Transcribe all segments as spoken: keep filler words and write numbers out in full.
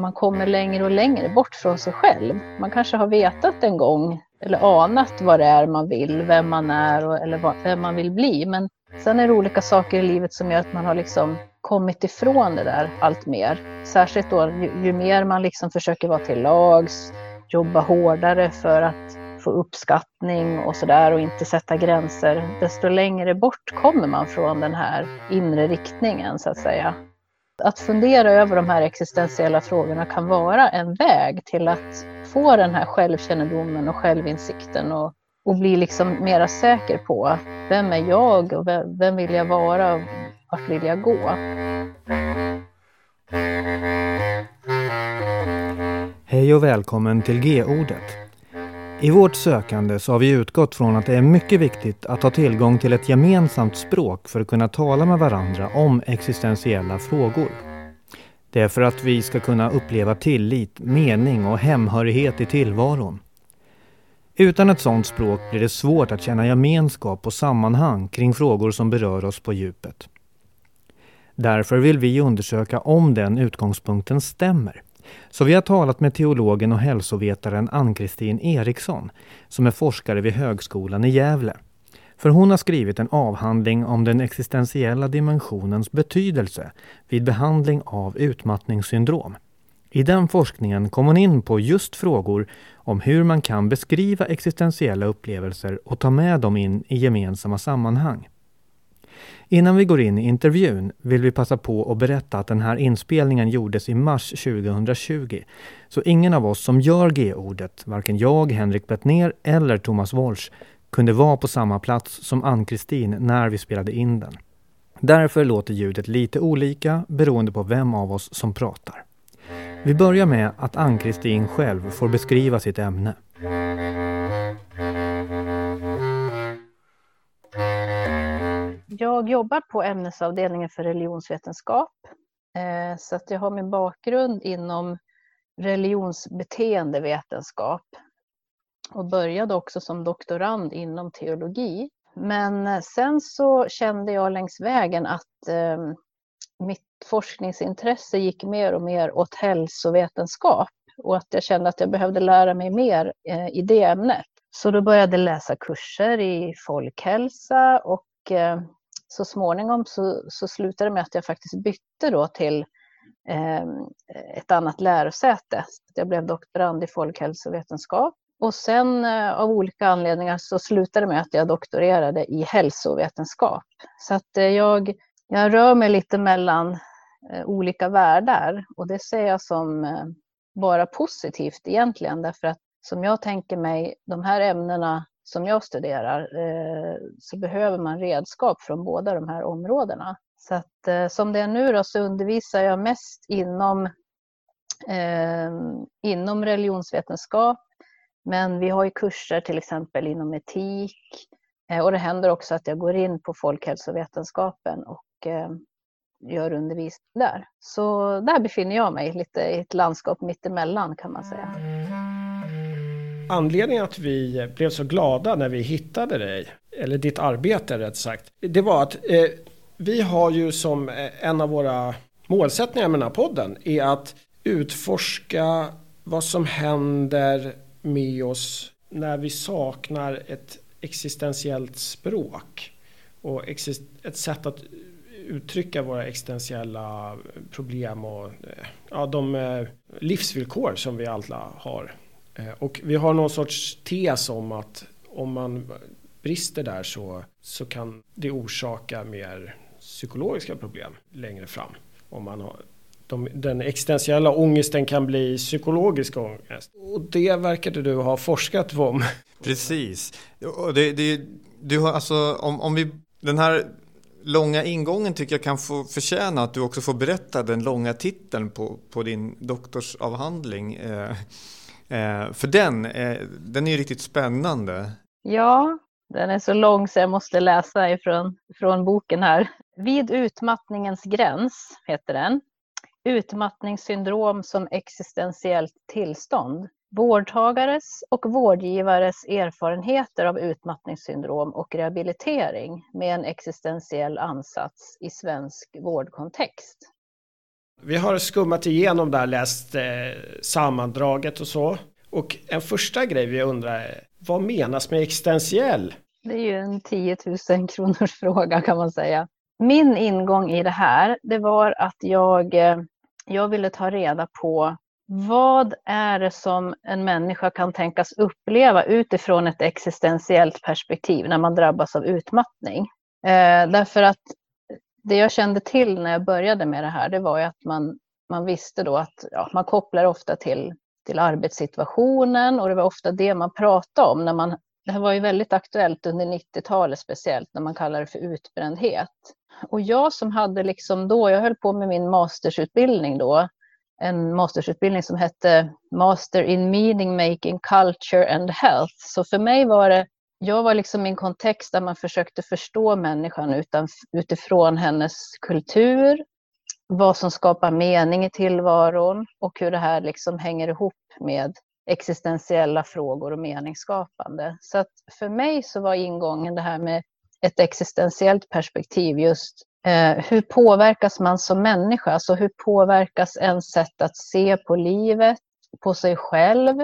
man kommer längre och längre bort från sig själv. Man kanske har vetat en gång eller anat vad det är man vill, vem man är och, eller vad, vem man vill bli. Men sen är det olika saker i livet som gör att man har liksom kommit ifrån det där allt mer. Särskilt då ju, ju mer man liksom försöker vara till lags, jobba hårdare för att få uppskattning och sådär och inte sätta gränser. Desto längre bort kommer man från den här inre riktningen så att säga. Att fundera över de här existentiella frågorna kan vara en väg till att få den här självkännedomen och självinsikten och, och bli liksom mera säker på vem är jag och vem, vem vill jag vara och vart vill jag gå. Hej och välkommen till G-ordet. I vårt sökande så har vi utgått från att det är mycket viktigt att ha tillgång till ett gemensamt språk för att kunna tala med varandra om existentiella frågor. Det är för att vi ska kunna uppleva tillit, mening och hemhörighet i tillvaron. Utan ett sådant språk blir det svårt att känna gemenskap och sammanhang kring frågor som berör oss på djupet. Därför vill vi undersöka om den utgångspunkten stämmer. Så vi har talat med teologen och hälsovetaren Ann-Kristin Eriksson som är forskare vid Högskolan i Gävle. För hon har skrivit en avhandling om den existentiella dimensionens betydelse vid behandling av utmattningssyndrom. I den forskningen kom hon in på just frågor om hur man kan beskriva existentiella upplevelser och ta med dem in i gemensamma sammanhang. Innan vi går in i intervjun vill vi passa på att berätta att den här inspelningen gjordes i mars tjugohundratjugo. Så ingen av oss som gör G-ordet, varken jag, Henrik Bettner eller Thomas Walsh, kunde vara på samma plats som Ann-Kristin när vi spelade in den. Därför låter ljudet lite olika beroende på vem av oss som pratar. Vi börjar med att Ann-Kristin själv får beskriva sitt ämne. Jag jobbar på ämnesavdelningen för religionsvetenskap, så att jag har min bakgrund inom religionsbeteendevetenskap och började också som doktorand inom teologi. Men sen så kände jag längs vägen att eh, mitt forskningsintresse gick mer och mer åt hälsovetenskap och att jag kände att jag behövde lära mig mer eh, i det ämnet. Så då började jag läsa kurser i folkhälsa och eh, så småningom så, så slutade det med att jag faktiskt bytte då till eh, ett annat lärosäte. Jag blev doktorand i folkhälsovetenskap. Och sen eh, av olika anledningar så slutade det med att jag doktorerade i hälsovetenskap. Så att eh, jag, jag rör mig lite mellan eh, olika världar. Och det ser jag som eh, bara positivt egentligen. Därför att som jag tänker mig, de här ämnena som jag studerar eh, så behöver man redskap från båda de här områdena. Så att eh, som det är nu då så undervisar jag mest inom, eh, inom religionsvetenskap. Men vi har ju kurser till exempel inom etik eh, och det händer också att jag går in på folkhälsovetenskapen och eh, gör undervisning där. Så där befinner jag mig lite i ett landskap mittemellan kan man säga. Anledningen att vi blev så glada när vi hittade dig, eller ditt arbete rätt sagt, det var att eh, vi har ju som en av våra målsättningar med den här podden är att utforska vad som händer med oss när vi saknar ett existentiellt språk och ett sätt att uttrycka våra existentiella problem och ja, de livsvillkor som vi alla har. Och vi har någon sorts tes om att om man brister där så, så kan det orsaka mer psykologiska problem längre fram. Om man har, de, den existentiella ångesten kan bli psykologisk ångest. Och det verkade du ha forskat om. Precis. Och det, det, du har alltså, om, om vi, den här långa ingången tycker jag kan få förtjäna att du också får berätta den långa titeln på, på din doktorsavhandling. Eh, eh, för den, eh, den är ju riktigt spännande. Ja, den är så lång så jag måste läsa ifrån från boken här. Vid utmattningens gräns heter den. Utmattningssyndrom som existentiellt tillstånd. Vårdtagares och vårdgivares erfarenheter av utmattningssyndrom och rehabilitering med en existentiell ansats i svensk vårdkontext. Vi har skummat igenom där, läst eh, sammandraget och så. Och en första grej vi undrar är, vad menas med existentiell? Det är ju en tio tusen kronors fråga kan man säga. Min ingång i det här, det var att jag, jag ville ta reda på vad är det som en människa kan tänkas uppleva utifrån ett existentiellt perspektiv när man drabbas av utmattning. Eh, därför att det jag kände till när jag började med det här, det var ju att man, man visste då att ja, man kopplar ofta till, till arbetssituationen, och det var ofta det man pratade om. När man, det här var ju väldigt aktuellt under nittiotalet speciellt, när man kallar det för utbrändhet. Och jag som hade liksom då, jag höll på med min mastersutbildning då, en mastersutbildning som hette Master in Meaning Making, Culture and Health. Så för mig var det, jag var liksom i en kontext där man försökte förstå människan utan, utifrån hennes kultur, vad som skapar mening i tillvaron och hur det här liksom hänger ihop med existentiella frågor och meningsskapande. Så att för mig så var ingången det här med ett existentiellt perspektiv just eh, hur påverkas man som människa? Alltså hur påverkas ens sätt att se på livet, på sig själv,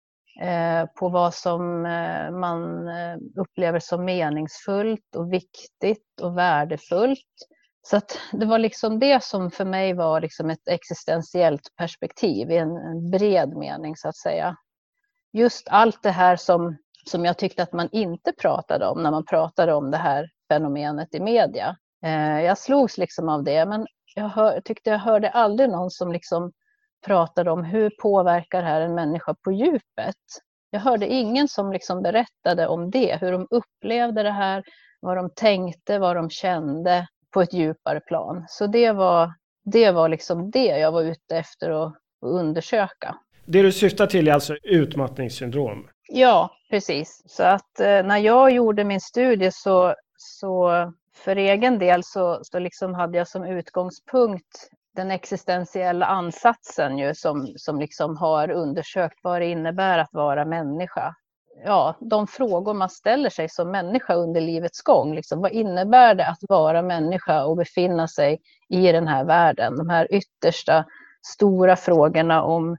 eh, på vad som eh, man upplever som meningsfullt och viktigt och värdefullt. Så att det var liksom det som för mig var liksom ett existentiellt perspektiv i en, en bred mening så att säga. Just allt det här som, som jag tyckte att man inte pratade om när man pratade om det här fenomenet i media. Eh, jag slogs liksom av det, men jag hör, tyckte jag hörde aldrig någon som liksom pratade om hur påverkar här en människa på djupet. Jag hörde ingen som liksom berättade om det, hur de upplevde det här, vad de tänkte, vad de kände på ett djupare plan. Så det var, det var liksom det jag var ute efter att, att undersöka. Det du syftar till är alltså utmattningssyndrom? Ja, precis. Så att eh, när jag gjorde min studie så, så för egen del så, så liksom hade jag som utgångspunkt den existentiella ansatsen ju, som, som liksom har undersökt vad det innebär att vara människa. Ja, de frågor man ställer sig som människa under livets gång. Liksom, vad innebär det att vara människa och befinna sig i den här världen? De här yttersta stora frågorna om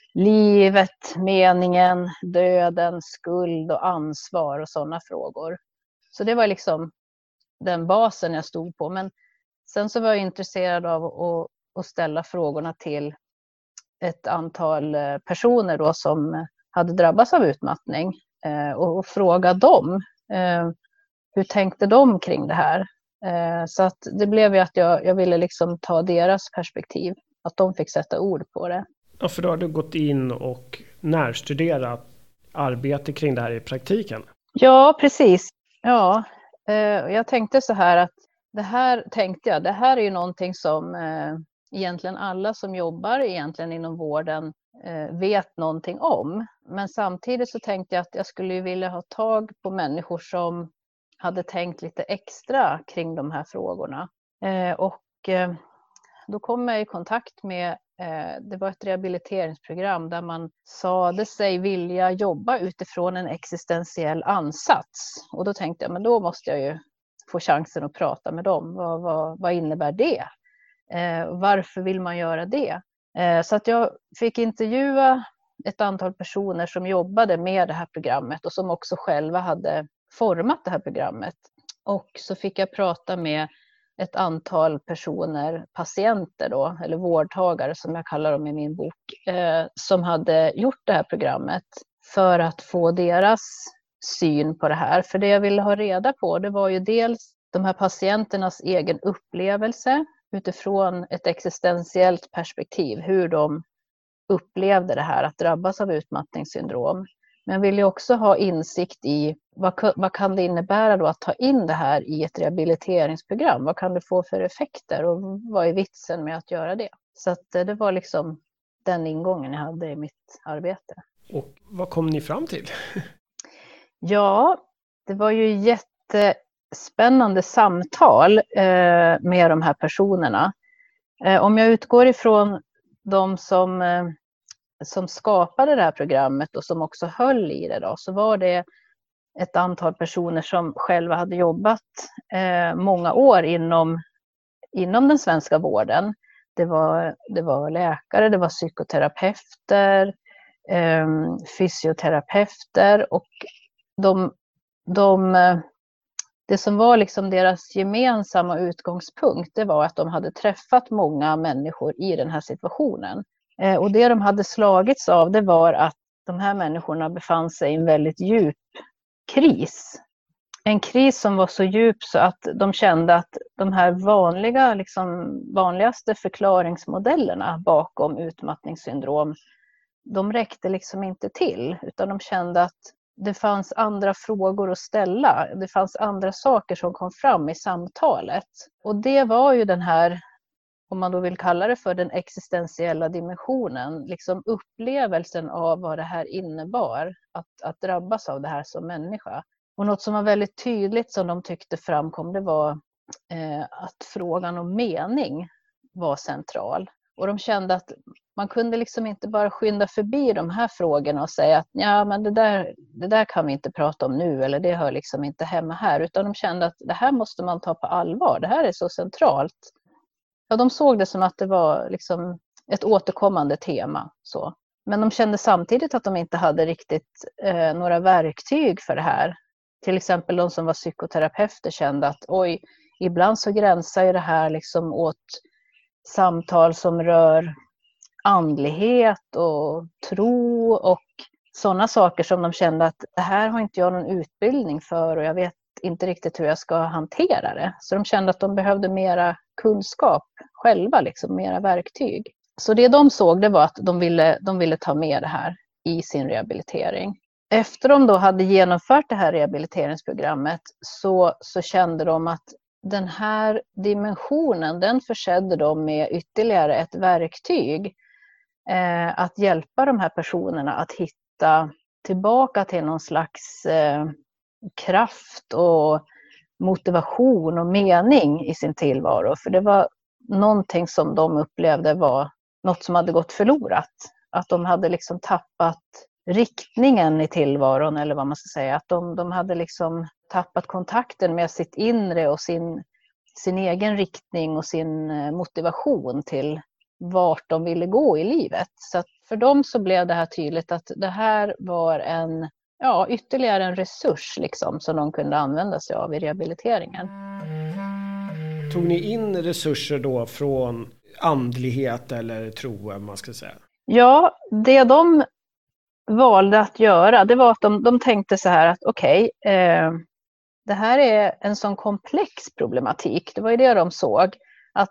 livet, meningen, döden, skuld och ansvar och sådana frågor. Så det var liksom den basen jag stod på. Men sen så var jag intresserad av att, att ställa frågorna till ett antal personer då som hade drabbats av utmattning. Och, och fråga dem, hur tänkte de kring det här? Så att det blev ju att jag, jag ville liksom ta deras perspektiv, att de fick sätta ord på det. Ja, för då har du gått in och närstuderat arbete kring det här i praktiken. Ja, precis. Ja, jag tänkte så här att det här tänkte jag, det här är ju någonting som egentligen alla som jobbar egentligen inom vården vet någonting om. Men samtidigt så tänkte jag att jag skulle vilja ha tag på människor som hade tänkt lite extra kring de här frågorna. Och då kom jag i kontakt med, det var ett rehabiliteringsprogram där man sade sig vilja jobba utifrån en existentiell ansats. Och då tänkte jag, men då måste jag ju få chansen att prata med dem. Vad, vad, vad innebär det? Varför vill man göra det? Så att jag fick intervjua ett antal personer som jobbade med det här programmet och som också själva hade format det här programmet. Och så fick jag prata med ett antal personer, patienter då, eller vårdtagare som jag kallar dem i min bok, eh, som hade gjort det här programmet för att få deras syn på det här. För det jag ville ha reda på, det var ju dels de här patienternas egen upplevelse utifrån ett existentiellt perspektiv, hur de upplevde det här att drabbas av utmattningssyndrom. Men jag vill ju också ha insikt i vad, vad kan det innebära då att ta in det här i ett rehabiliteringsprogram? Vad kan det få för effekter och vad är vitsen med att göra det? Så att det var liksom den ingången jag hade i mitt arbete. Och vad kom ni fram till? Ja, det var ju jättespännande samtal eh, med de här personerna. Eh, om jag utgår ifrån de som... Eh, som skapade det här programmet och som också höll i det då, så var det ett antal personer som själva hade jobbat eh, många år inom, inom den svenska vården. Det var, det var läkare, det var psykoterapeuter, eh, fysioterapeuter och de, de, det som var liksom deras gemensamma utgångspunkt, det var att de hade träffat många människor i den här situationen. Eh, och det de hade slagits av, det var att de här människorna befann sig i en väldigt djup kris. En kris som var så djup så att de kände att de här vanliga, liksom, vanligaste förklaringsmodellerna bakom utmattningssyndrom, de räckte liksom inte till, utan de kände att det fanns andra frågor att ställa. Det fanns andra saker som kom fram i samtalet. Och det var ju den här, om man då vill kalla det för den existentiella dimensionen, liksom upplevelsen av vad det här innebar, att, att drabbas av det här som människa. Och något som var väldigt tydligt som de tyckte framkom, det var eh, att frågan om mening var central. Och de kände att man kunde liksom inte bara skynda förbi de här frågorna och säga att ja, men det där, det där kan vi inte prata om nu, eller det hör liksom inte hemma här. Utan de kände att det här måste man ta på allvar, det här är så centralt. Ja, de såg det som att det var liksom ett återkommande tema. Så. Men de kände samtidigt att de inte hade riktigt eh, några verktyg för det här. Till exempel de som var psykoterapeuter kände att oj, ibland så gränsar ju det här liksom åt samtal som rör andlighet och tro och sådana saker som de kände att det här har inte jag någon utbildning för och jag vet inte riktigt hur jag ska hantera det. Så de kände att de behövde mera kunskap själva, liksom mera verktyg. Så det de såg, det var att de ville, de ville ta med det här i sin rehabilitering. Efter de då hade genomfört det här rehabiliteringsprogrammet så, så kände de att den här dimensionen, den försedde dem med ytterligare ett verktyg eh, att hjälpa de här personerna att hitta tillbaka till någon slags eh, kraft och motivation och mening i sin tillvaro. För det var någonting som de upplevde var något som hade gått förlorat. Att de hade liksom tappat riktningen i tillvaron, eller vad man ska säga. Att de, de hade liksom tappat kontakten med sitt inre och sin, sin egen riktning och sin motivation till vart de ville gå i livet. Så att för dem så blev det här tydligt att det här var en, ja, ytterligare en resurs liksom, som de kunde använda sig av i rehabiliteringen. Tog ni in resurser då från andlighet eller tro, man ska säga? Ja, det de valde att göra, det var att de, de tänkte så här att okej, okay, eh, det här är en sån komplex problematik. Det var ju det de såg, att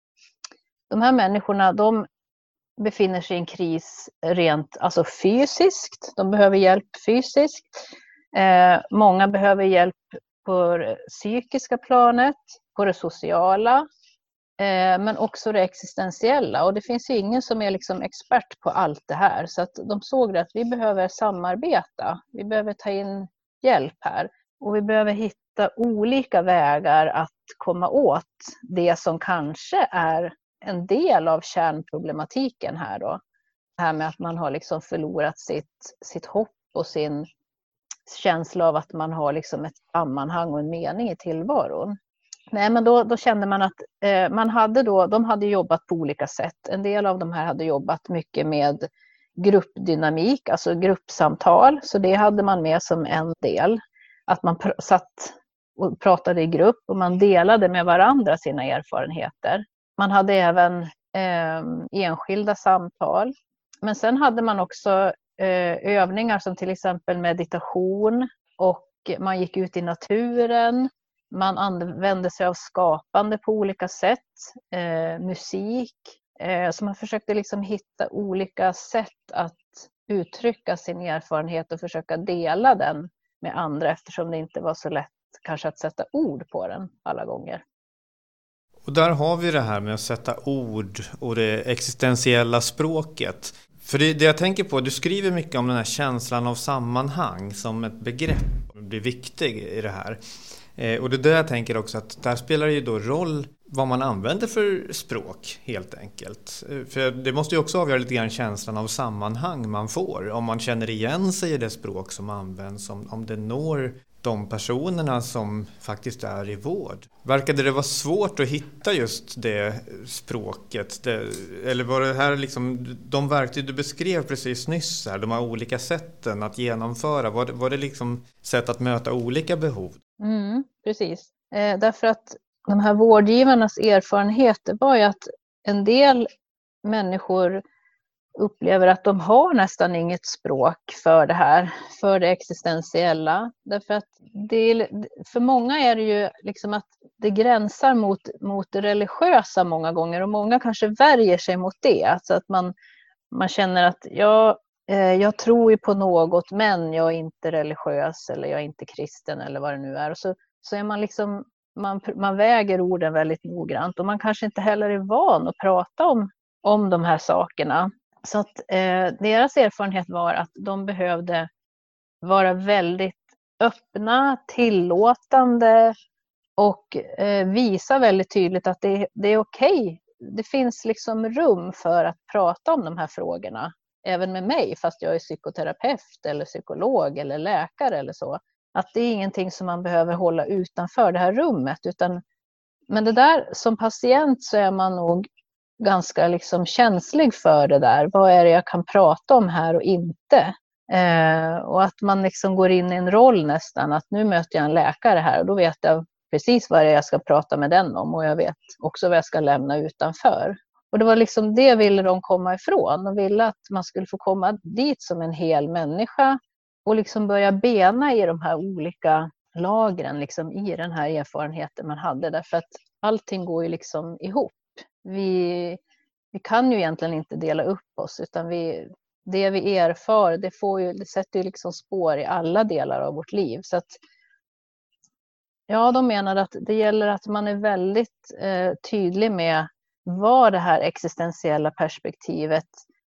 de här människorna, de befinner sig i en kris rent alltså fysiskt. De behöver hjälp fysiskt. Eh, många behöver hjälp på det psykiska planet, på det sociala, eh, men också det existentiella. Och det finns ju ingen som är liksom expert på allt det här. Så att de såg att vi behöver samarbeta. Vi behöver ta in hjälp här. Och vi behöver hitta olika vägar att komma åt det som kanske är en del av kärnproblematiken här då. Det här med att man har liksom förlorat sitt, sitt hopp och sin känsla av att man har liksom ett sammanhang och en mening i tillvaron. Nej, men då, då kände man att eh, man hade då, de hade jobbat på olika sätt. En del av de här hade jobbat mycket med gruppdynamik, alltså gruppsamtal. Så det hade man med som en del. Att man pr- satt och pratade i grupp och man delade med varandra sina erfarenheter. Man hade även eh, enskilda samtal. Men sen hade man också eh, övningar som till exempel meditation, och man gick ut i naturen. Man använde sig av skapande på olika sätt, eh, musik. Eh, så man försökte liksom hitta olika sätt att uttrycka sin erfarenhet och försöka dela den med andra, eftersom det inte var så lätt kanske att sätta ord på den alla gånger. Och där har vi det här med att sätta ord och det existentiella språket. För det, det jag tänker på, du skriver mycket om den här känslan av sammanhang som ett begrepp blir viktig i det här. Eh, och det där jag tänker också att där spelar det ju då roll vad man använder för språk helt enkelt. Eh, för det måste ju också avgöra lite grann känslan av sammanhang man får. Om man känner igen sig i det språk som används, om, om det når de personerna som faktiskt är i vård. Verkade det vara svårt att hitta just det språket? Det, eller var det här liksom, de verktyg du beskrev precis nyss här, de här olika sätten att genomföra, var det, var det liksom sätt att möta olika behov? Mm, precis. Eh, därför att de här vårdgivarnas erfarenheter var ju att en del människor upplever att de har nästan inget språk för det här, för det existentiella. Därför att det är, för många är det ju liksom att det gränsar mot, mot det religiösa många gånger, och många kanske värjer sig mot det. Alltså att man, man känner att jag, eh, jag tror ju på något, men jag är inte religiös eller jag är inte kristen eller vad det nu är. Och så, så är man liksom, man, man väger orden väldigt noggrant, och man kanske inte heller är van att prata om, om de här sakerna. Så att eh, deras erfarenhet var att de behövde vara väldigt öppna, tillåtande och eh, visa väldigt tydligt att det, det är okej. Det finns liksom rum för att prata om de här frågorna, även med mig, fast jag är psykoterapeut eller psykolog eller läkare eller så. Att det är ingenting som man behöver hålla utanför det här rummet, utan, men det där som patient så är man nog ganska liksom känslig för det där. Vad är det jag kan prata om här och inte? Eh, och att man liksom går in i en roll nästan, att nu möter jag en läkare här och då vet jag precis vad det är jag ska prata med den om, och jag vet också vad jag ska lämna utanför. Och det var liksom det ville de komma ifrån. De ville att man skulle få komma dit som en hel människa och liksom börja bena i de här olika lagren liksom i den här erfarenheten man hade, därför att allting går ju liksom ihop. Vi, vi kan ju egentligen inte dela upp oss, utan vi, det vi erfar, det, får ju, det sätter ju liksom spår i alla delar av vårt liv. Så att, ja, de menar att det gäller att man är väldigt eh, tydlig med vad det här existentiella perspektivet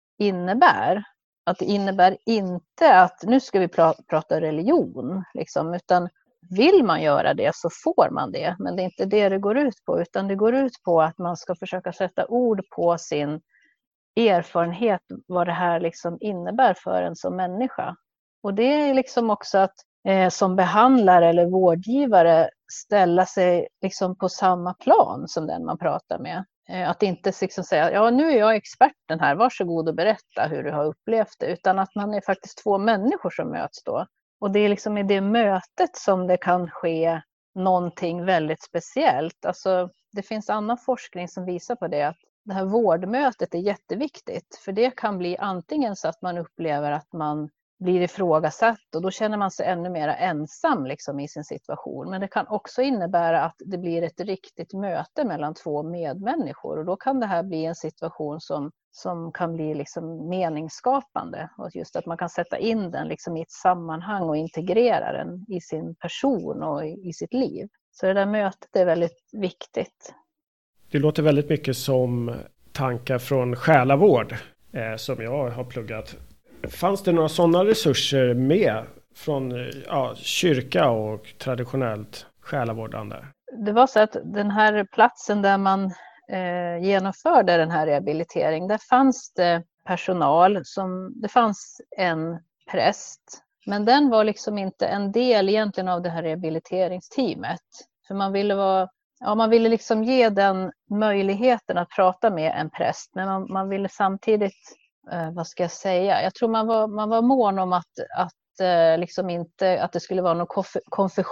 innebär. Att det innebär inte att nu ska vi pra- prata religion, liksom, utan vill man göra det så får man det. Men det är inte det det går ut på, utan det går ut på att man ska försöka sätta ord på sin erfarenhet, vad det här liksom innebär för en som människa. Och det är liksom också att eh, som behandlare eller vårdgivare ställa sig liksom på samma plan som den man pratar med. Eh, att inte liksom säga, ja nu är jag experten här, varsågod och berätta hur du har upplevt det. Utan att man är faktiskt två människor som möts då. Och det är liksom i det mötet som det kan ske någonting väldigt speciellt. Alltså, det finns annan forskning som visar på det, att det här vårdmötet är jätteviktigt. För det kan bli antingen så att man upplever att man blir ifrågasatt och då känner man sig ännu mer ensam liksom i sin situation. Men det kan också innebära att det blir ett riktigt möte mellan två medmänniskor. Och då kan det här bli en situation som, som kan bli liksom meningsskapande. Och just att man kan sätta in den liksom i ett sammanhang och integrera den i sin person och i, i sitt liv. Så det där mötet är väldigt viktigt. Det låter väldigt mycket som tankar från själavård eh, som jag har pluggat. Fanns det några sådana resurser med från ja, kyrka och traditionellt själavårdande? Det var så att den här platsen där man eh, genomförde den här rehabiliteringen, där fanns det personal, som, det fanns en präst. Men den var liksom inte en del egentligen av det här rehabiliteringsteamet. För man ville, vara, ja, man ville liksom ge den möjligheten att prata med en präst, men man, man ville samtidigt... Eh, vad ska jag säga? Jag tror man var, man var mån om att, att, eh, liksom inte, att det skulle vara någon konf-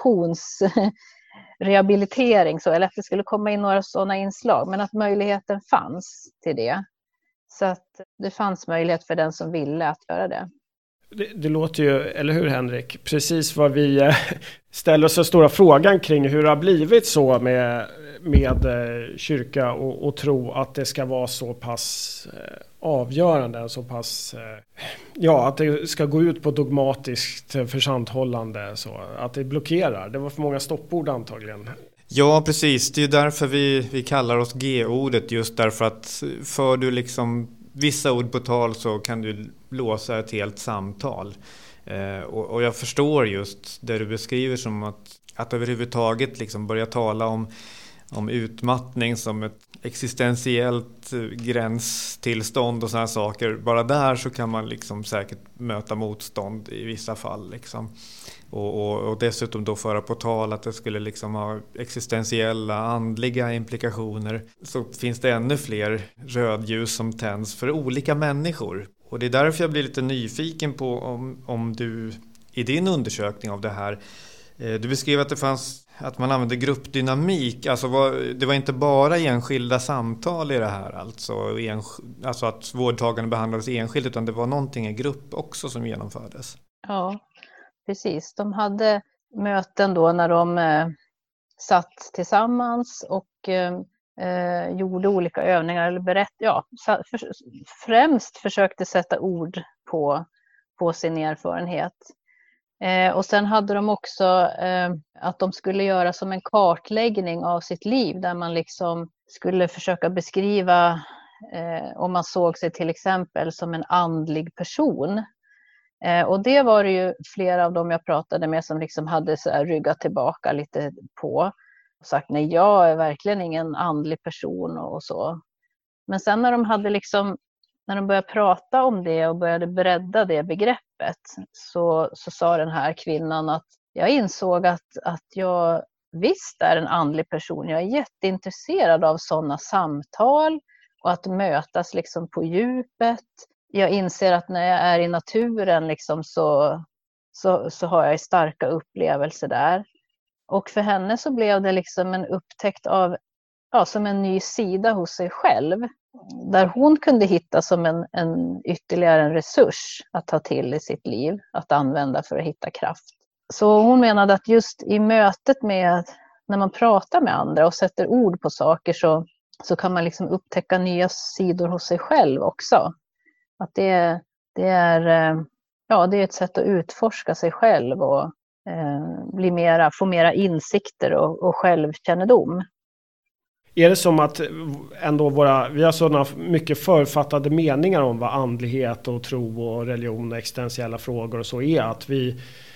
konfessionsrehabilitering, så, eller att det skulle komma in några sådana inslag, men att möjligheten fanns till det. Så att det fanns möjlighet för den som ville att göra det. Det, det låter ju, eller hur Henrik, precis vad vi eh, ställer oss den stora frågan kring hur det har blivit så med, med eh, kyrka och, och tro att det ska vara så pass eh, avgörande, så pass, eh, ja, att det ska gå ut på dogmatiskt försanthållande, så att det blockerar. Det var för många stoppord antagligen. Ja, precis. Det är ju därför vi, vi kallar oss G-ordet, just därför att för du liksom vissa ord på tal så kan du låsa ett helt samtal. Eh, och, och jag förstår just det du beskriver som att, att överhuvudtaget liksom börja tala om om utmattning som ett existentiellt gränstillstånd och sådana saker. Bara där så kan man liksom säkert möta motstånd i vissa fall. Liksom. Och, och, och dessutom då föra på tal att det skulle liksom ha existentiella, andliga implikationer. Så finns det ännu fler rödljus som tänds för olika människor. Och det är därför jag blir lite nyfiken på om, om du i din undersökning av det här, du beskrev att det fanns att man använde gruppdynamik, alltså var, det var inte bara enskilda samtal i det här, alltså, en, alltså att vårdtagarna behandlades enskilt, utan det var någonting i grupp också som genomfördes. Ja, precis. De hade möten då när de eh, satt tillsammans och eh, gjorde olika övningar eller berätt, ja, för, främst försökte sätta ord på, på sin erfarenhet. Eh, och sen hade de också eh, att de skulle göra som en kartläggning av sitt liv där man liksom skulle försöka beskriva eh, om man såg sig till exempel som en andlig person. Eh, och det var det ju flera av dem jag pratade med som liksom hade så här ryggat tillbaka lite på och sagt nej, jag är verkligen ingen andlig person och, och så. Men sen när de hade liksom När de började prata om det och började bredda det begreppet så, så sa den här kvinnan att jag insåg att, att jag visst är en andlig person. Jag är jätteintresserad av sådana samtal och att mötas liksom på djupet. Jag inser att när jag är i naturen liksom så, så, så har jag starka upplevelser där. Och för henne så blev det liksom en upptäckt av, ja, som en ny sida hos sig själv. Där hon kunde hitta som en, en ytterligare en resurs att ta till i sitt liv, att använda för att hitta kraft. Så hon menade att just i mötet med, när man pratar med andra och sätter ord på saker så, så kan man liksom upptäcka nya sidor hos sig själv också. Att det, det, är, ja, det är ett sätt att utforska sig själv och eh, bli mera, få mera insikter och, och självkännedom. Är det som att ändå våra, vi har sådana mycket författade meningar om vad andlighet och tro och religion och existentiella frågor och så är, att vi,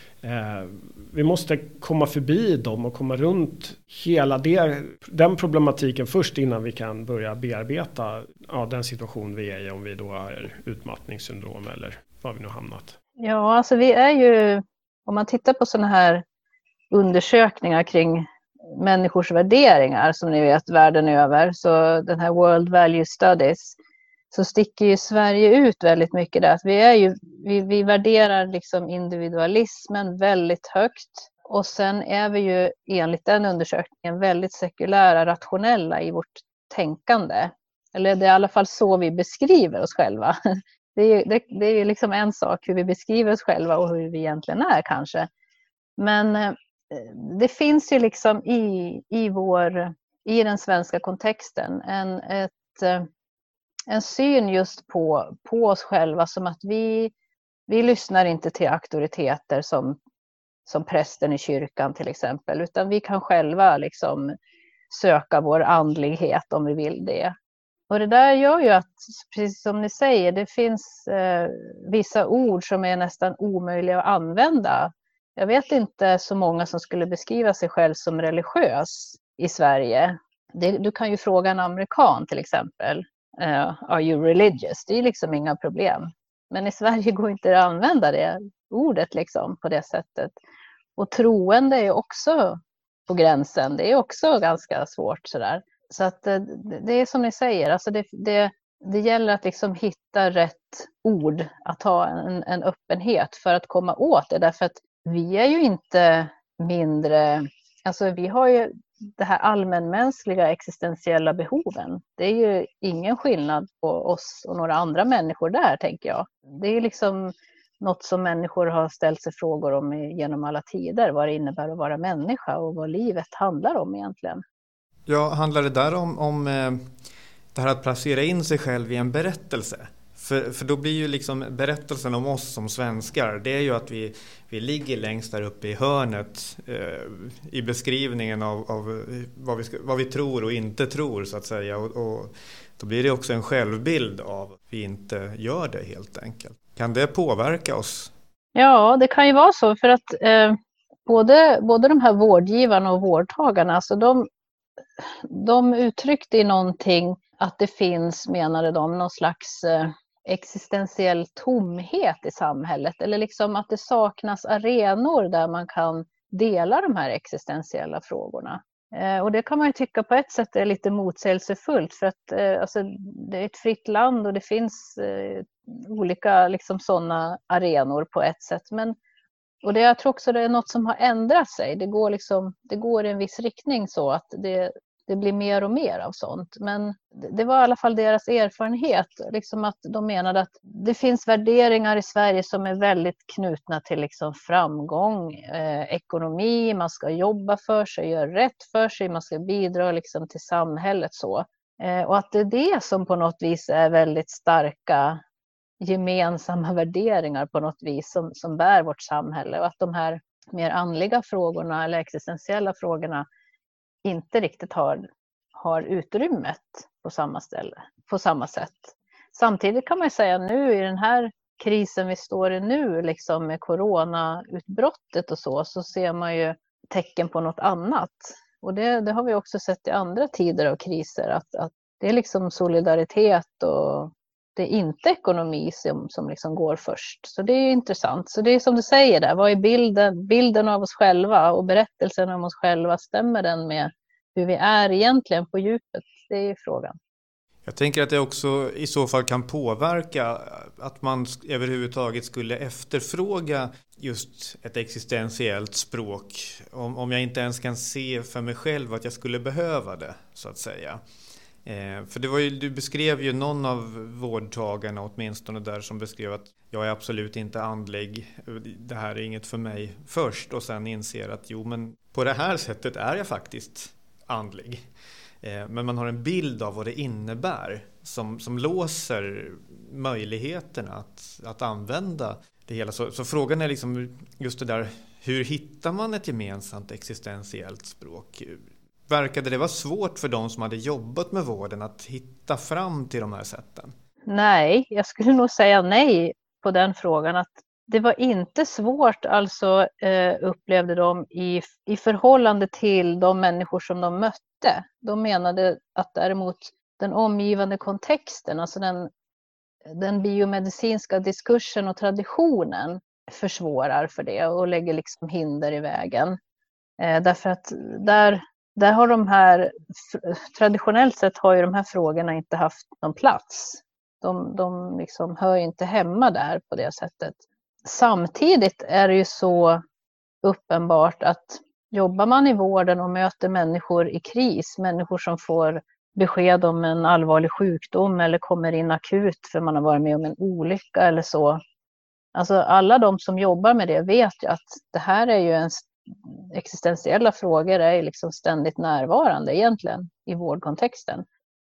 eh, vi måste komma förbi dem och komma runt hela det, den problematiken först innan vi kan börja bearbeta ja, den situation vi är i, om vi då är utmattningssyndrom eller var vi nu hamnat. Ja, alltså vi är ju, om man tittar på sådana här undersökningar kring människors värderingar som ni vet världen över, så den här World Value Studies, så sticker ju Sverige ut väldigt mycket där. Vi, är ju, vi, vi värderar liksom individualismen väldigt högt och sen är vi ju enligt den undersökningen väldigt sekulära, rationella i vårt tänkande. Eller det är i alla fall så vi beskriver oss själva. Det är ju det, det är liksom en sak hur vi beskriver oss själva och hur vi egentligen är kanske. Men det finns ju liksom i, i, vår, i den svenska kontexten en, ett, en syn just på, på oss själva som att vi, vi lyssnar inte till auktoriteter som, som prästen i kyrkan till exempel, utan vi kan själva liksom söka vår andlighet om vi vill det. Och det där gör ju att, precis som ni säger, det finns eh, vissa ord som är nästan omöjliga att använda. Jag vet inte så många som skulle beskriva sig själv som religiös i Sverige. Det, du kan ju fråga en amerikan till exempel. Uh, are you religious? Det är liksom inga problem. Men i Sverige går inte att använda det ordet liksom på det sättet. Och troende är också på gränsen. Det är också ganska svårt sådär. Så att det, det är som ni säger. Alltså det, det, det gäller att liksom hitta rätt ord. Att ha en, en öppenhet för att komma åt det. Därför att vi är ju inte mindre, alltså vi har ju det här allmänmänskliga existentiella behoven. Det är ju ingen skillnad på oss och några andra människor där, tänker jag. Det är liksom något som människor har ställt sig frågor om genom alla tider. Vad det innebär att vara människa och vad livet handlar om egentligen. Ja, handlar det där om, om det här att placera in sig själv i en berättelse? För, för då blir ju liksom berättelsen om oss som svenskar, det är ju att vi, vi ligger längst där uppe i hörnet eh, i beskrivningen av, av vad, vi ska, vad vi tror och inte tror så att säga. Och, och då blir det också en självbild av att vi inte gör det helt enkelt. Kan det påverka oss? Ja, det kan ju vara så för att eh, både, både de här vårdgivarna och vårdtagarna, alltså de, de uttryckte i någonting att det finns, menade de, någon slags existentiell tomhet i samhället. Eller liksom att det saknas arenor där man kan dela de här existentiella frågorna. Och det kan man ju tycka på ett sätt är lite motsägelsefullt, för att eh, alltså, det är ett fritt land och det finns eh, olika liksom, sådana arenor på ett sätt. Men, och det, jag tror också det är något som har ändrat sig. Det går, liksom, det går i en viss riktning så att det, det blir mer och mer av sånt. Men det, det var i alla fall deras erfarenhet. Liksom att de menade att det finns värderingar i Sverige som är väldigt knutna till liksom framgång, eh, ekonomi, man ska jobba för sig, göra rätt för sig, man ska bidra liksom till samhället så. Eh, och att det är det som på något vis är väldigt starka gemensamma värderingar på något vis som, som bär vårt samhälle. Och att de här mer andliga frågorna eller existentiella frågorna inte riktigt har, har utrymmet på samma ställe, på samma sätt. Samtidigt kan man säga nu i den här krisen vi står i nu, liksom med coronautbrottet och så, så ser man ju tecken på något annat. Och det, det har vi också sett i andra tider av kriser, att, att det är liksom solidaritet och det är inte ekonomi som, som liksom går först. Så det är intressant. Så det är som du säger där, vad är bilden, bilden av oss själva och berättelsen om oss själva, stämmer den med hur vi är egentligen på djupet? Det är frågan. Jag tänker att det också i så fall kan påverka att man överhuvudtaget skulle efterfråga just ett existentiellt språk. Om, om jag inte ens kan se för mig själv att jag skulle behöva det, så att säga. Eh, för det var ju, du beskrev ju någon av vårdtagarna åtminstone där som beskrev att jag är absolut inte andlig, det här är inget för mig först, och sen inser att jo, men på det här sättet är jag faktiskt andlig. Eh, men man har en bild av vad det innebär som, som låser möjligheterna att, att använda det hela. Så, så frågan är liksom just det där, hur hittar man ett gemensamt existentiellt språk? Verkade det vara svårt för de som hade jobbat med vården att hitta fram till de här sätten? Nej, jag skulle nog säga nej på den frågan. Att det var inte svårt, alltså eh, upplevde de i, i förhållande till de människor som de mötte. De menade att däremot den omgivande kontexten, alltså den, den biomedicinska diskursen och traditionen försvårar för det och lägger liksom hinder i vägen. Eh, därför att där... Där har de här, traditionellt sett har ju de här frågorna inte haft någon plats. De, de liksom hör inte hemma där på det sättet. Samtidigt är det ju så uppenbart att jobbar man i vården och möter människor i kris, människor som får besked om en allvarlig sjukdom eller kommer in akut för man har varit med om en olycka eller så. Alltså alla de som jobbar med det vet ju att det här är ju en existentiella frågor är liksom ständigt närvarande egentligen i vårdkontexten.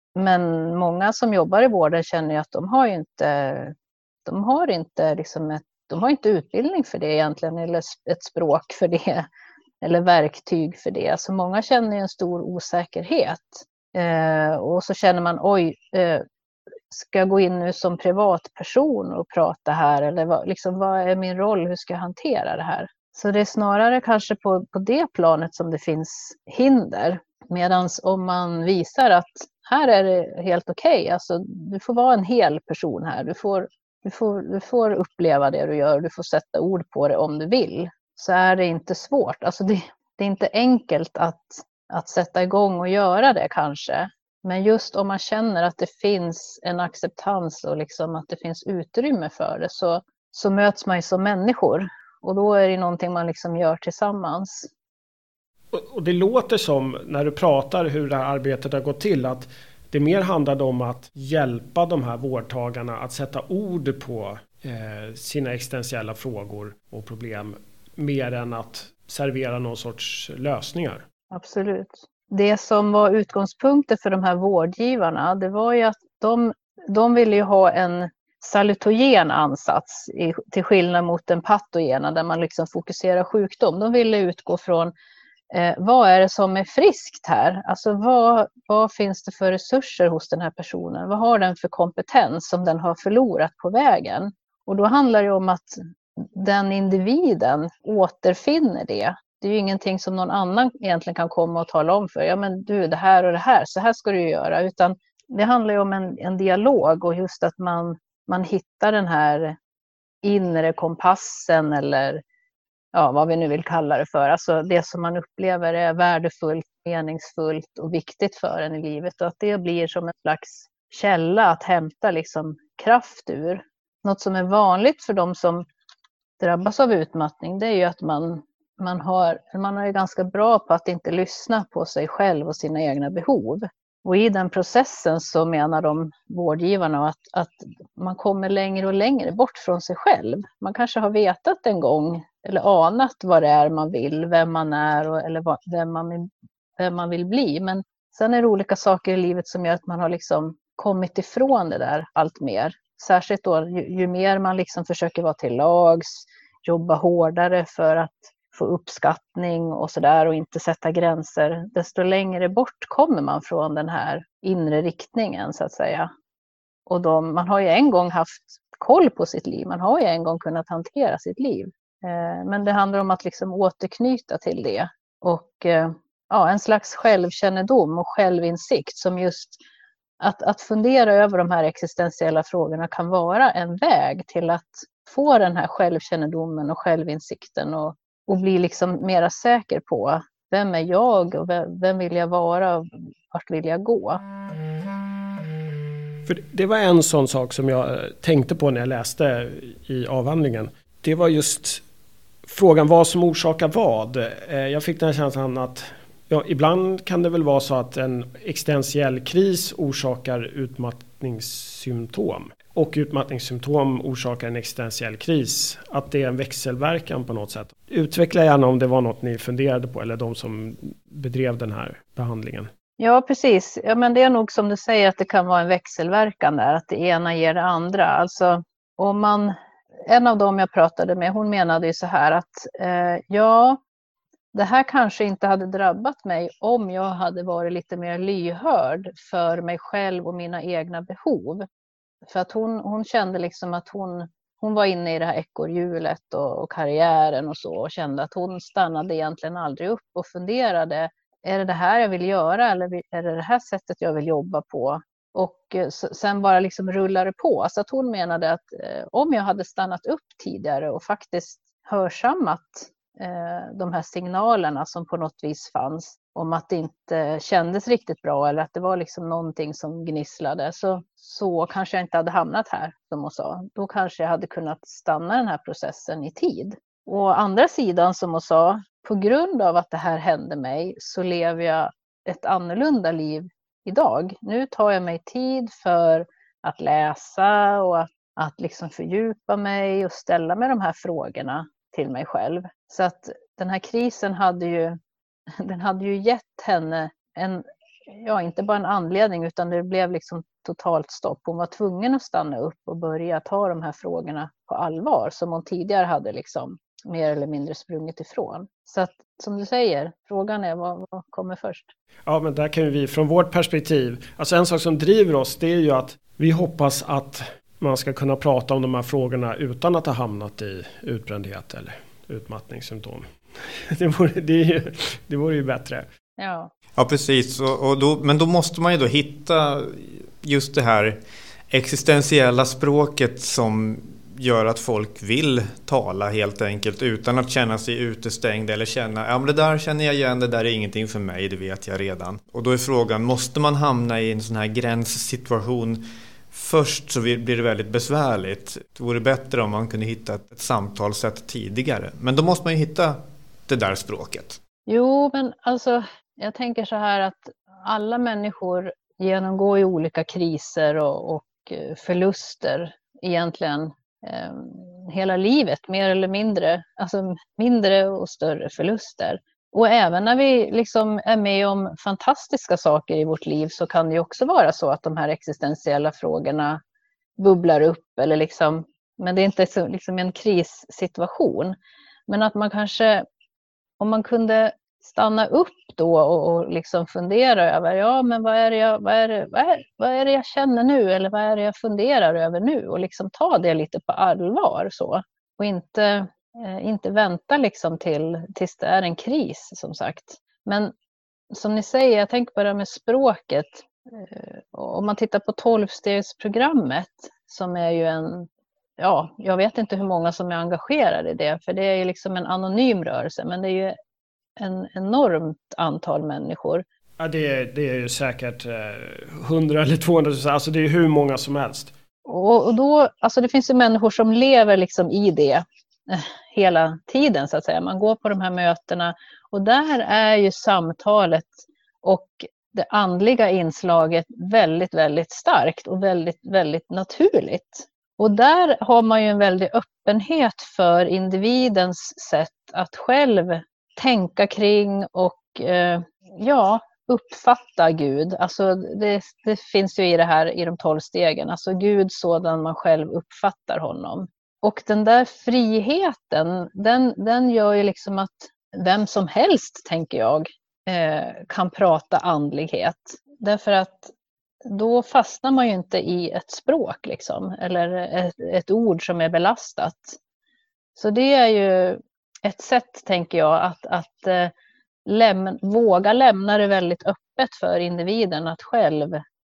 Men många som jobbar i vården känner ju att de har ju inte, de har inte liksom ett, de har inte utbildning för det egentligen, eller ett språk för det, eller verktyg för det. Så många känner ju en stor osäkerhet. Eh, och så känner man, oj, eh, ska jag gå in nu som privatperson och prata här? Eller vad, liksom, vad är min roll? Hur ska jag hantera det här? Så det är snarare kanske på, på det planet som det finns hinder. Medan om man visar att här är det helt okej. Okay. Alltså, du får vara en hel person här. Du får, du, får, du får uppleva det du gör. Du får sätta ord på det om du vill. Så är det inte svårt. Alltså det, det är inte enkelt att, att sätta igång och göra det kanske. Men just om man känner att det finns en acceptans och liksom att det finns utrymme för det, så, så möts man ju som människor. Och då är det någonting man liksom gör tillsammans. Och det låter som, när du pratar hur det här arbetet har gått till, att det mer handlade om att hjälpa de här vårdtagarna att sätta ord på eh, sina existentiella frågor och problem, mer än att servera någon sorts lösningar. Absolut. Det som var utgångspunkten för de här vårdgivarna, det var ju att de, de ville ju ha en salutogen ansats i, till skillnad mot den patogena där man liksom fokuserar sjukdom. De ville utgå från eh, vad är det som är friskt här? Alltså vad, vad finns det för resurser hos den här personen? Vad har den för kompetens som den har förlorat på vägen? Och då handlar det om att den individen återfinner det. Det det är ju ingenting som någon annan egentligen kan komma och tala om för. Ja men du, det här och det här, så här ska du göra. Utan det handlar ju om en, en dialog och just att man, man hittar den här inre kompassen eller ja, vad vi nu vill kalla det för. Alltså det som man upplever är värdefullt, meningsfullt och viktigt för en i livet. Och att det blir som en slags källa att hämta liksom kraft ur. Något som är vanligt för de som drabbas av utmattning, det är ju att man, man, har, man är ganska bra på att inte lyssna på sig själv och sina egna behov. Och i den processen så menar de vårdgivarna att, att man kommer längre och längre bort från sig själv. Man kanske har vetat en gång eller anat vad det är man vill, vem man är och, eller vad, vem, man, vem man vill bli. Men sen är det olika saker i livet som gör att man har liksom kommit ifrån det där allt mer. Särskilt då ju, ju mer man liksom försöker vara till lags, jobba hårdare för att få uppskattning och sådär och inte sätta gränser, desto längre bort kommer man från den här inre riktningen så att säga. Och de, man har ju en gång haft koll på sitt liv, man har ju en gång kunnat hantera sitt liv. Eh, men det handlar om att liksom återknyta till det och eh, ja, en slags självkännedom och självinsikt som just att, att fundera över de här existentiella frågorna kan vara en väg till att få den här självkännedomen och självinsikten och Och bli liksom mera säker på vem är jag och vem vill jag vara och vart vill jag gå. För det var en sån sak som jag tänkte på när jag läste i avhandlingen. Det var just frågan vad som orsakar vad. Jag fick den här känslan att ja, ibland kan det väl vara så att en existentiell kris orsakar utmattningssymptom. Och utmattningssymptom orsakar en existentiell kris. Att det är en växelverkan på något sätt. Utveckla gärna om det var något ni funderade på eller de som bedrev den här behandlingen. Ja, precis. Ja, men det är nog som du säger att det kan vara en växelverkan där. Att det ena ger det andra. Alltså, om man, en av dem jag pratade med, hon menade ju så här att eh, ja, det här kanske inte hade drabbat mig om jag hade varit lite mer lyhörd för mig själv och mina egna behov. För att hon, hon kände liksom att hon, hon var inne i det här ekorrhjulet och, och karriären och så. Och kände att hon stannade egentligen aldrig upp och funderade. Är det det här jag vill göra eller är det det här sättet jag vill jobba på? Och sen bara liksom rullade på. Så att hon menade att eh, om jag hade stannat upp tidigare och faktiskt hörsammat eh, de här signalerna som på något vis fanns. Om att det inte kändes riktigt bra eller att det var liksom någonting som gnisslade. Så, så kanske jag inte hade hamnat här, som hon sa. Då kanske jag hade kunnat stanna den här processen i tid. Å andra sidan, som hon sa, på grund av att det här hände mig så lever jag ett annorlunda liv idag. Nu tar jag mig tid för att läsa och att, att liksom fördjupa mig och ställa mig de här frågorna till mig själv. Så att den här krisen hade ju Den hade ju gett henne en, ja inte bara en anledning utan det blev liksom totalt stopp. Hon var tvungen att stanna upp och börja ta de här frågorna på allvar som hon tidigare hade liksom mer eller mindre sprungit ifrån. Så att som du säger, frågan är vad, vad kommer först? Ja, men där kan vi från vårt perspektiv, alltså en sak som driver oss det är ju att vi hoppas att man ska kunna prata om de här frågorna utan att ha hamnat i utbrändhet eller utmattningssymptom. Det vore, det, är ju, det vore ju bättre. Ja, ja precis. Och, och då, men då måste man ju då hitta just det här existentiella språket som gör att folk vill tala helt enkelt utan att känna sig utestängd eller känna ja men det där känner jag igen, det där är ingenting för mig, det vet jag redan. Och då är frågan, måste man hamna i en sån här gränssituation först så blir det väldigt besvärligt. Det vore bättre om man kunde hitta ett samtalssätt tidigare. Men då måste man ju hitta det där språket. Jo, men alltså jag tänker så här att alla människor genomgår ju olika kriser och, och förluster egentligen eh, hela livet, mer eller mindre. Alltså mindre och större förluster. Och även när vi liksom är med om fantastiska saker i vårt liv så kan det ju också vara så att de här existentiella frågorna bubblar upp. Eller liksom, men det är inte så, liksom en krissituation. Men att man kanske, om man kunde stanna upp då och, och liksom fundera över, ja men vad är, det jag, vad, är det, vad, är, vad är det jag känner nu eller vad är det jag funderar över nu? Och liksom ta det lite på allvar så. Och inte eh, inte vänta liksom till, tills det är en kris som sagt. Men som ni säger, jag tänker på det med språket. Eh, om man tittar på tolvstegsprogrammet som är ju en, ja, jag vet inte hur många som är engagerade i det, för det är ju liksom en anonym rörelse, men det är ju en enormt antal människor. Ja, det är, det är ju säkert hundra eller tvåhundra, alltså det är hur många som helst. Och, och då, alltså det finns ju människor som lever liksom i det eh, hela tiden så att säga. Man går på de här mötena och där är ju samtalet och det andliga inslaget väldigt, väldigt starkt och väldigt, väldigt naturligt. Och där har man ju en väldig öppenhet för individens sätt att själv tänka kring och eh, ja, uppfatta Gud. Alltså det, det finns ju i det här i de tolv stegen. Alltså Gud sådan man själv uppfattar honom. Och den där friheten, den, den gör ju liksom att vem som helst, tänker jag, eh, kan prata andlighet. Därför att då fastnar man ju inte i ett språk liksom, eller ett, ett ord som är belastat. Så det är ju ett sätt, tänker jag, att, att eh, läm- våga lämna det väldigt öppet för individen att själv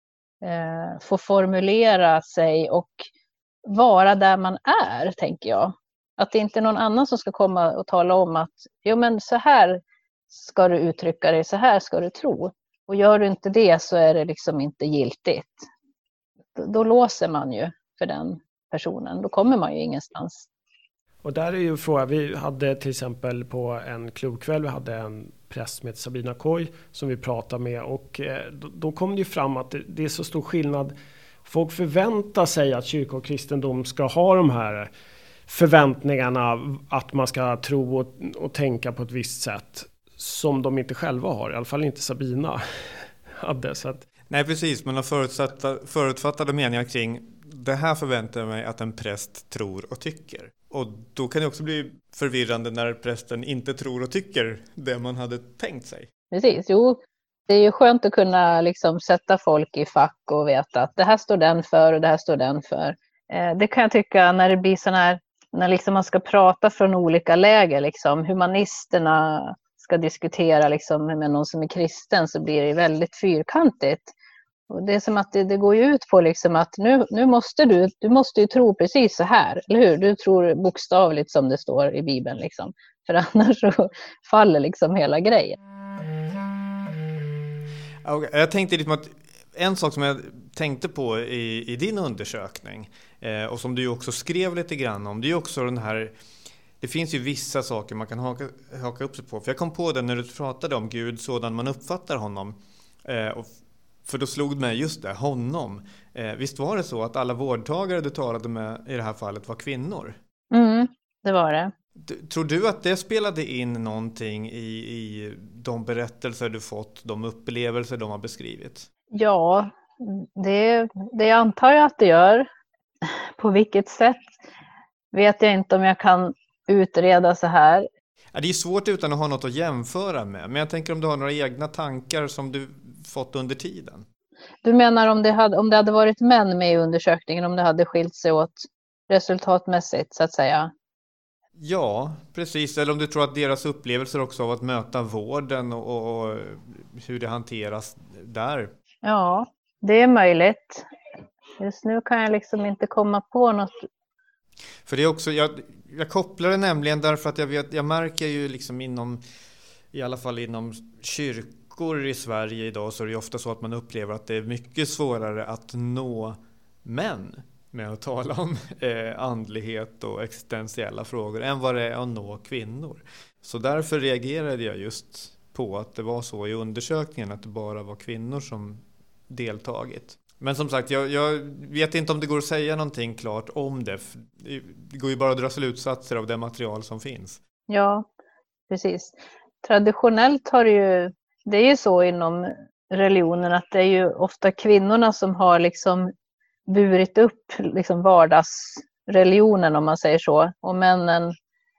eh, få formulera sig och vara där man är, tänker jag. Att det inte är någon annan som ska komma och tala om att jo, men så här ska du uttrycka dig, så här ska du tro. Och gör du inte det så är det liksom inte giltigt. Då, då låser man ju för den personen. Då kommer man ju ingenstans. Och där är ju frågan, vi hade till exempel på en klubbkväll, vi hade en präst med Sabina Koy som vi pratade med, och då, då kom det ju fram att det, det är så stor skillnad. Folk förväntar sig att kyrka och kristendom ska ha de här förväntningarna att man ska tro och, och tänka på ett visst sätt som de inte själva har, i alla fall inte Sabina hade. Så att... Nej, precis, man har förutsatta, förutfattade meningar kring det här förväntar jag mig att en präst tror och tycker. Och då kan det också bli förvirrande när prästen inte tror och tycker det man hade tänkt sig. Precis, jo. Det är ju skönt att kunna liksom sätta folk i fack och veta att det här står den för och det här står den för. Eh, det kan jag tycka när det blir sån här, när liksom man ska prata från olika läger, liksom, humanisterna ska diskutera liksom med någon som är kristen, så blir det väldigt fyrkantigt. Och det är som att det, det går ju ut på liksom att nu, nu måste du, du måste ju tro precis så här, eller hur? Du tror bokstavligt som det står i Bibeln liksom. För annars så faller liksom hela grejen. Jag tänkte liksom att en sak som jag tänkte på i, i din undersökning eh, och som du också skrev lite grann om, det är också den här, det finns ju vissa saker man kan haka, haka upp sig på. För jag kom på det när du pratade om Gud sådan man uppfattar honom. Eh, och för då slog det mig just det, honom. Eh, visst var det så att alla vårdtagare du talade med i det här fallet var kvinnor? Mm, det var det. Tror du att det spelade in någonting i, i de berättelser du fått, de upplevelser de har beskrivit? Ja, det, det antar jag att det gör. På vilket sätt vet jag inte om jag kan utreda så här. Ja, det är svårt utan att ha något att jämföra med. Men jag tänker om du har några egna tankar som du fått under tiden. Du menar om det hade, om det hade varit män med i undersökningen, om det hade skilt sig åt resultatmässigt så att säga? Ja, precis. Eller om du tror att deras upplevelser också av att möta vården och, och hur det hanteras där. Ja, det är möjligt. Just nu kan jag liksom inte komma på något. För det är också, jag, jag kopplar det nämligen därför att jag vet, jag märker ju liksom inom, i alla fall inom kyrkor i Sverige idag, så är det ju ofta så att man upplever att det är mycket svårare att nå män med att tala om eh, andlighet och existentiella frågor än vad det är att nå kvinnor. Så därför reagerade jag just på att det var så i undersökningen att det bara var kvinnor som deltagit. Men som sagt, jag, jag vet inte om det går att säga någonting klart om det. Det går ju bara att dra slutsatser av det material som finns. Ja, precis. Traditionellt har det ju, det är ju så inom religionen att det är ju ofta kvinnorna som har liksom burit upp liksom vardagsreligionen, om man säger så. Och männen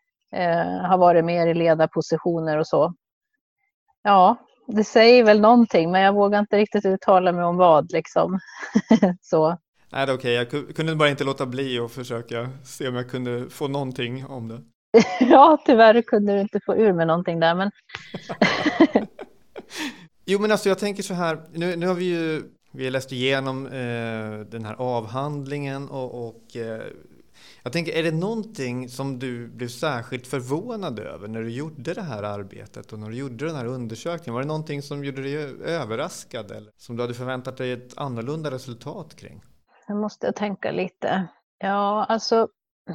eh, har varit mer i ledarpositioner och så. Ja, det säger väl någonting, men jag vågar inte riktigt uttala mig om vad liksom. Så. Nej, det är okej. Jag kunde bara inte låta bli och försöka se om jag kunde få någonting om det. Ja, tyvärr kunde du inte få ur med någonting där. Men... Jo, men alltså jag tänker så här. Nu, nu har vi ju vi har läst igenom eh, den här avhandlingen. Och, och eh, jag tänker, är det någonting som du blev särskilt förvånad över när du gjorde det här arbetet och när du gjorde den här undersökningen? Var det någonting som gjorde dig överraskad eller som du hade förväntat dig ett annorlunda resultat kring? Nu måste jag tänka lite. Ja, alltså,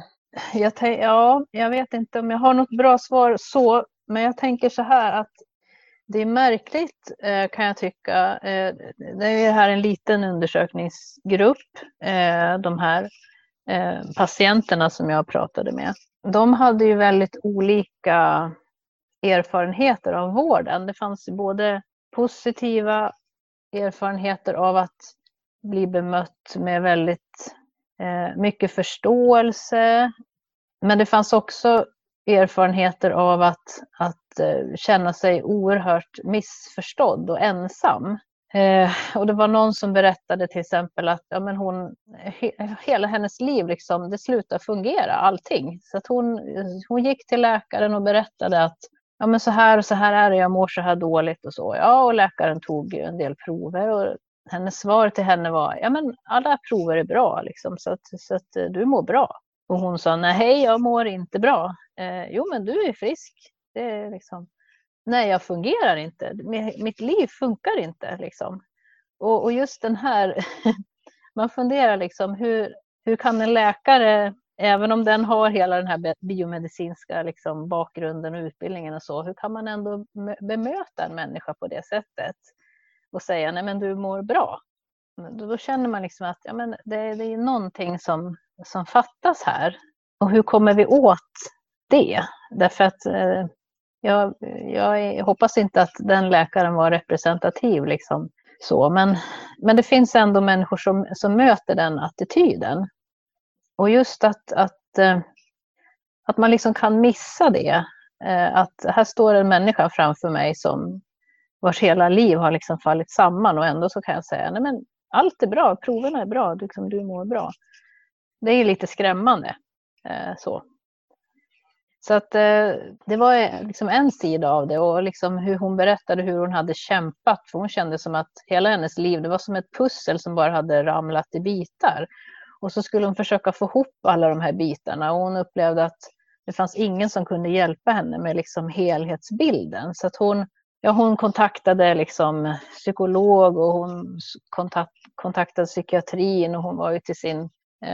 jag, tänk, ja, jag vet inte om jag har något bra svar så, men jag tänker så här att det är märkligt eh, kan jag tycka. Eh, det är här en liten undersökningsgrupp, eh, de här eh, patienterna som jag pratade med. De hade ju väldigt olika erfarenheter av vården. Det fanns både positiva erfarenheter av att bli bemött med väldigt eh, mycket förståelse. Men det fanns också erfarenheter av att, att eh, känna sig oerhört missförstådd och ensam. Eh, och det var någon som berättade till exempel att ja, men hon, he, hela hennes liv liksom, det slutade fungera, allting. Så att hon, hon gick till läkaren och berättade att ja, men så här och så här är det, jag mår så här dåligt och så. Ja, och läkaren tog en del prover och hennes svar till henne var ja, men alla prover är bra liksom, så, att, så att du mår bra. Och hon sa nej, hej, jag mår inte bra. Eh, jo, men du är frisk. Det är liksom, nej, jag fungerar inte. Mitt liv funkar inte liksom. Och, och just den här, man funderar liksom hur, hur kan en läkare, även om den har hela den här biomedicinska liksom, bakgrunden och utbildningen och så, hur kan man ändå bemöta en människa på det sättet och säga nej, men du mår bra. Då, då känner man liksom att ja, men det, det är någonting som, som fattas här. Och hur kommer vi åt det? Därför att eh, jag, jag hoppas inte att den läkaren var representativ liksom så. Men, men det finns ändå människor som, som möter den attityden. Och just att, att, eh, att man liksom kan missa det. Eh, att här står en människa framför mig som vars hela liv har liksom fallit samman och ändå så kan jag säga nej men allt är bra, proverna är bra, du, liksom, du mår bra. Det är lite skrämmande. Eh, så så att eh, det var liksom en sida av det och liksom hur hon berättade hur hon hade kämpat. För hon kände som att hela hennes liv, det var som ett pussel som bara hade ramlat i bitar. Och så skulle hon försöka få ihop alla de här bitarna och hon upplevde att det fanns ingen som kunde hjälpa henne med liksom helhetsbilden. Så att hon Ja, hon kontaktade liksom psykolog och hon kontakt, kontaktade psykiatrin och hon var ju till sin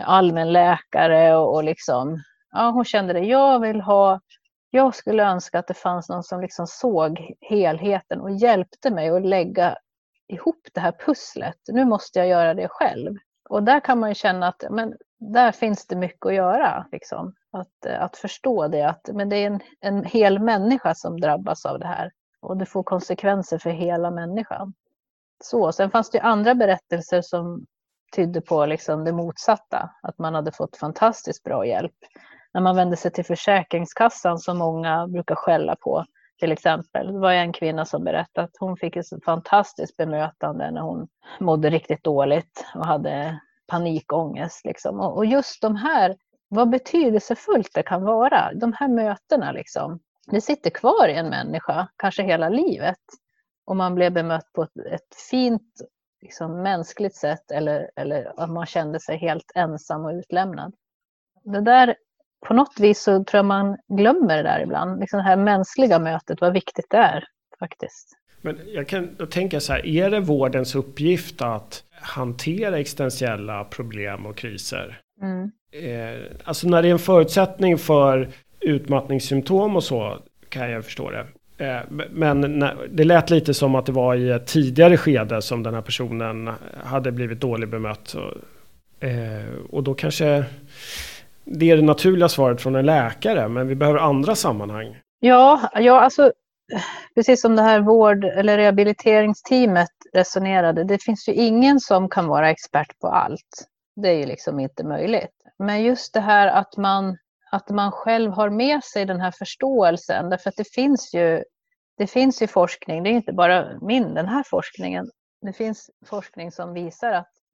allmänläkare och, och liksom, ja, hon kände det, jag vill ha, jag skulle önska att det fanns någon som liksom såg helheten och hjälpte mig att lägga ihop det här pusslet. Nu måste jag göra det själv. Och där kan man ju känna att men, där finns det mycket att göra. Liksom. Att, att förstå det, att men det är en, en hel människa som drabbas av det här. Och det får konsekvenser för hela människan. Så, sen fanns det ju andra berättelser som tydde på liksom det motsatta. Att man hade fått fantastiskt bra hjälp. När man vände sig till Försäkringskassan som många brukar skälla på. Till exempel. Det var en kvinna som berättade att hon fick ett fantastiskt bemötande när hon mådde riktigt dåligt. Och hade panikångest. Liksom. Och just de här, vad betydelsefullt det kan vara. De här mötena liksom. Det sitter kvar i en människa, kanske hela livet. Om man blev bemött på ett, ett fint, liksom, mänskligt sätt. Eller, eller att man kände sig helt ensam och utlämnad. Det där, på något vis så tror jag man glömmer det där ibland. Liksom det här mänskliga mötet, vad viktigt det är faktiskt. Men jag kan då tänka så här, är det vårdens uppgift att hantera existentiella problem och kriser? Mm. Eh, alltså när det är en förutsättning för utmattningssymptom och så kan jag förstå det. Eh, men när, det lät lite som att det var i ett tidigare skede som den här personen hade blivit dåligt bemött. Och, eh, och då kanske det är det naturliga svaret från en läkare, men vi behöver andra sammanhang. Ja, ja alltså precis som det här vård- eller rehabiliteringsteamet resonerade, det finns ju ingen som kan vara expert på allt. Det är ju liksom inte möjligt. Men just det här att man, att man själv har med sig den här förståelsen, därför att det finns ju, det finns ju forskning, det är inte bara min, den här forskningen. Det finns forskning som visar att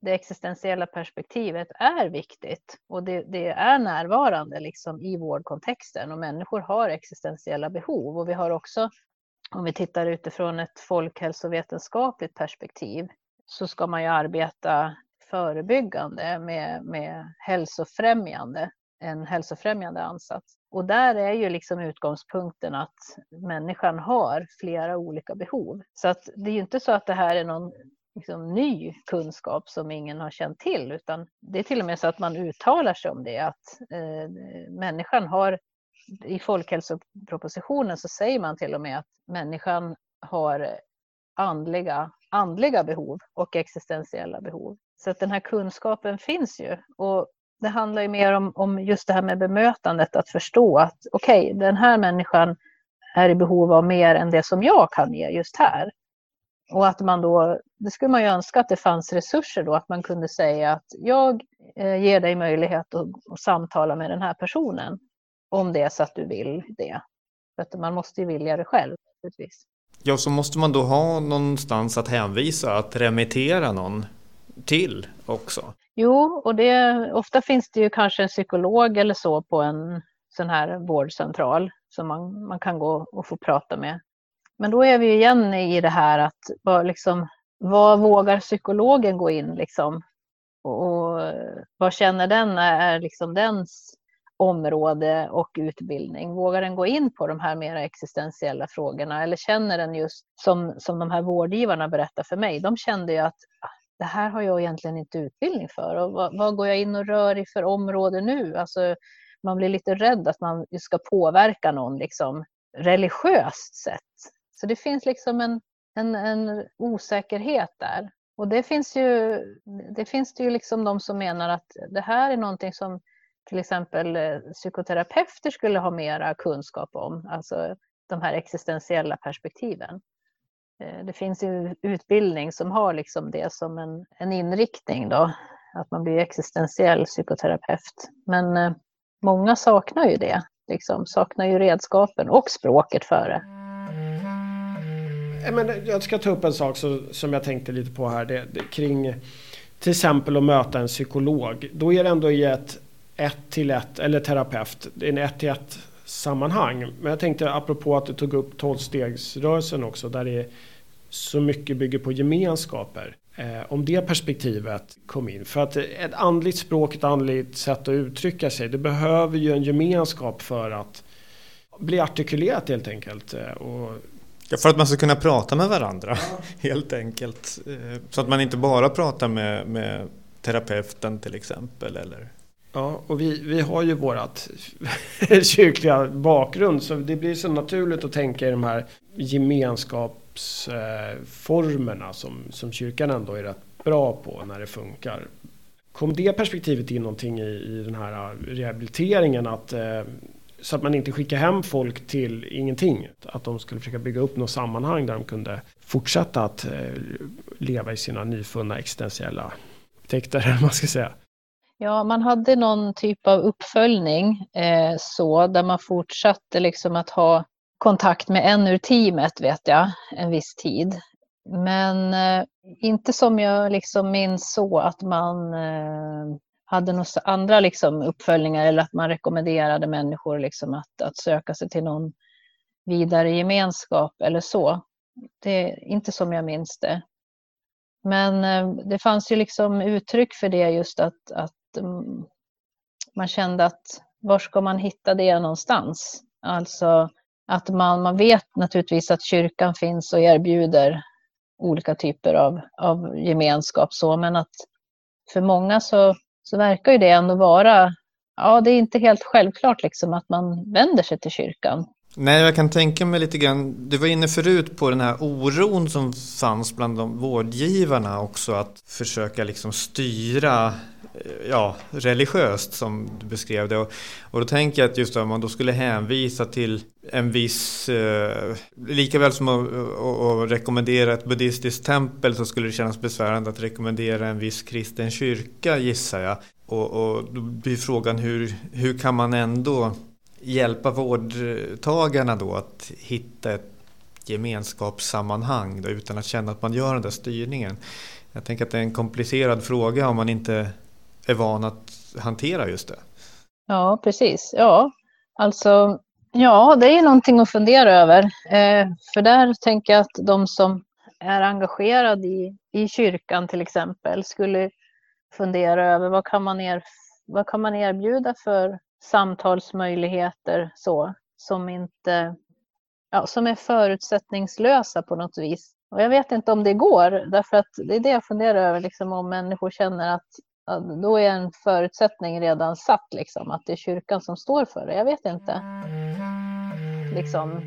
det existentiella perspektivet är viktigt och det, det är närvarande liksom i vårdkontexten, och människor har existentiella behov. Och vi har också, om vi tittar utifrån ett folkhälsovetenskapligt perspektiv, så ska man ju arbeta förebyggande med, med hälsofrämjande, en hälsofrämjande ansats. Och där är ju liksom utgångspunkten att människan har flera olika behov. Så att det är ju inte så att det här är någon liksom ny kunskap som ingen har känt till, utan det är till och med så att man uttalar sig om det, att eh, människan har, i folkhälsopropositionen så säger man till och med att människan har andliga, andliga behov och existentiella behov. Så att den här kunskapen finns ju, och det handlar ju mer om, om just det här med bemötandet, att förstå att okej, okay, den här människan är i behov av mer än det som jag kan ge just här. Och att man då, det skulle man ju önska att det fanns resurser då, att man kunde säga att jag eh, ger dig möjlighet att, att samtala med den här personen om det är så att du vill det. För att man måste ju vilja det själv, naturligtvis. Ja, så måste man då ha någonstans att hänvisa, att remittera någon till också. Jo, och det, ofta finns det ju kanske en psykolog eller så på en sån här vårdcentral som man, man kan gå och få prata med. Men då är vi ju igen i det här att vad, liksom, vad vågar psykologen gå in liksom? Och, och vad känner den är liksom dens område och utbildning? Vågar den gå in på de här mer existentiella frågorna, eller känner den just som, som de här vårdgivarna berättar för mig? De kände ju att det här har jag egentligen inte utbildning för, och vad, vad går jag in och rör i för område nu? Alltså, man blir lite rädd att man ska påverka någon liksom, religiöst sett. Så det finns liksom en, en, en osäkerhet där. Och det finns ju, det finns det ju liksom de som menar att det här är någonting som till exempel psykoterapeuter skulle ha mera kunskap om. Alltså de här existentiella perspektiven. Det finns ju utbildning som har liksom det som en, en inriktning då. Att man blir existentiell psykoterapeut. Men eh, många saknar ju det. Liksom, saknar ju redskapen och språket för det. Men jag ska ta upp en sak så, som jag tänkte lite på här. Det, det, kring till exempel att möta en psykolog. Då är det ändå i ett ett till ett, eller terapeut. Det är en ett till ett sammanhang. Men jag tänkte apropå att du tog upp tolvstegsrörelsen också. Där det är så mycket bygger på gemenskaper. Eh, om det perspektivet kom in. För att ett andligt språk, ett andligt sätt att uttrycka sig. Det behöver ju en gemenskap för att bli artikulerat helt enkelt. Och ja, för att man ska kunna prata med varandra, ja. Helt enkelt. Så att man inte bara pratar med, med terapeuten till exempel. Eller... Ja, och vi, vi har ju vårat kyrkliga bakgrund, så det blir så naturligt att tänka i de här gemenskapsformerna som, som kyrkan ändå är rätt bra på när det funkar. Kom det perspektivet in någonting i, i den här rehabiliteringen, att så att man inte skickar hem folk till ingenting. Att de skulle försöka bygga upp något sammanhang där de kunde fortsätta att eh, leva i sina nyfunna existentiella täkter, man ska säga. Ja, man hade någon typ av uppföljning eh, så där man fortsatte liksom att ha kontakt med en ur teamet, vet jag, en viss tid. Men eh, inte som jag liksom minns så att man eh, hade några andra liksom uppföljningar, eller att man rekommenderade människor liksom att, att söka sig till någon vidare gemenskap eller så. Det är inte som jag minns det. Men eh, det fanns ju liksom uttryck för det, just att, att um, man kände att var ska man hitta det någonstans? Alltså att man, man vet naturligtvis att kyrkan finns och erbjuder olika typer av, av gemenskap så, men att för många så så verkar ju det ändå vara, ja, det är inte helt självklart liksom att man vänder sig till kyrkan. Nej, jag kan tänka mig lite grann, du var inne förut på den här oron som fanns bland de vårdgivarna också, att försöka liksom styra, ja, religiöst som du beskrev det. Och, och då tänker jag att just om man då skulle hänvisa till en viss, eh, lika väl som att, att, att rekommendera ett buddhistiskt tempel, så skulle det kännas besvärande att rekommendera en viss kristen kyrka, gissar jag. Och, och då blir frågan hur, hur kan man ändå hjälpa vårdtagarna då att hitta ett gemenskapssammanhang då, utan att känna att man gör den där styrningen. Jag tänker att det är en komplicerad fråga om man inte är van att hantera just det. Ja, precis. Ja, alltså, ja, det är någonting att fundera över. Eh, för där tänker jag att de som är engagerade i, i kyrkan till exempel skulle fundera över vad kan man, er, vad kan man erbjuda för samtalsmöjligheter så, som, inte, ja, som är förutsättningslösa på något vis. Och jag vet inte om det går, därför att det är det jag funderar över, liksom, om människor känner att ja, då är en förutsättning redan satt, liksom, att det är kyrkan som står för det. Jag vet inte. Liksom,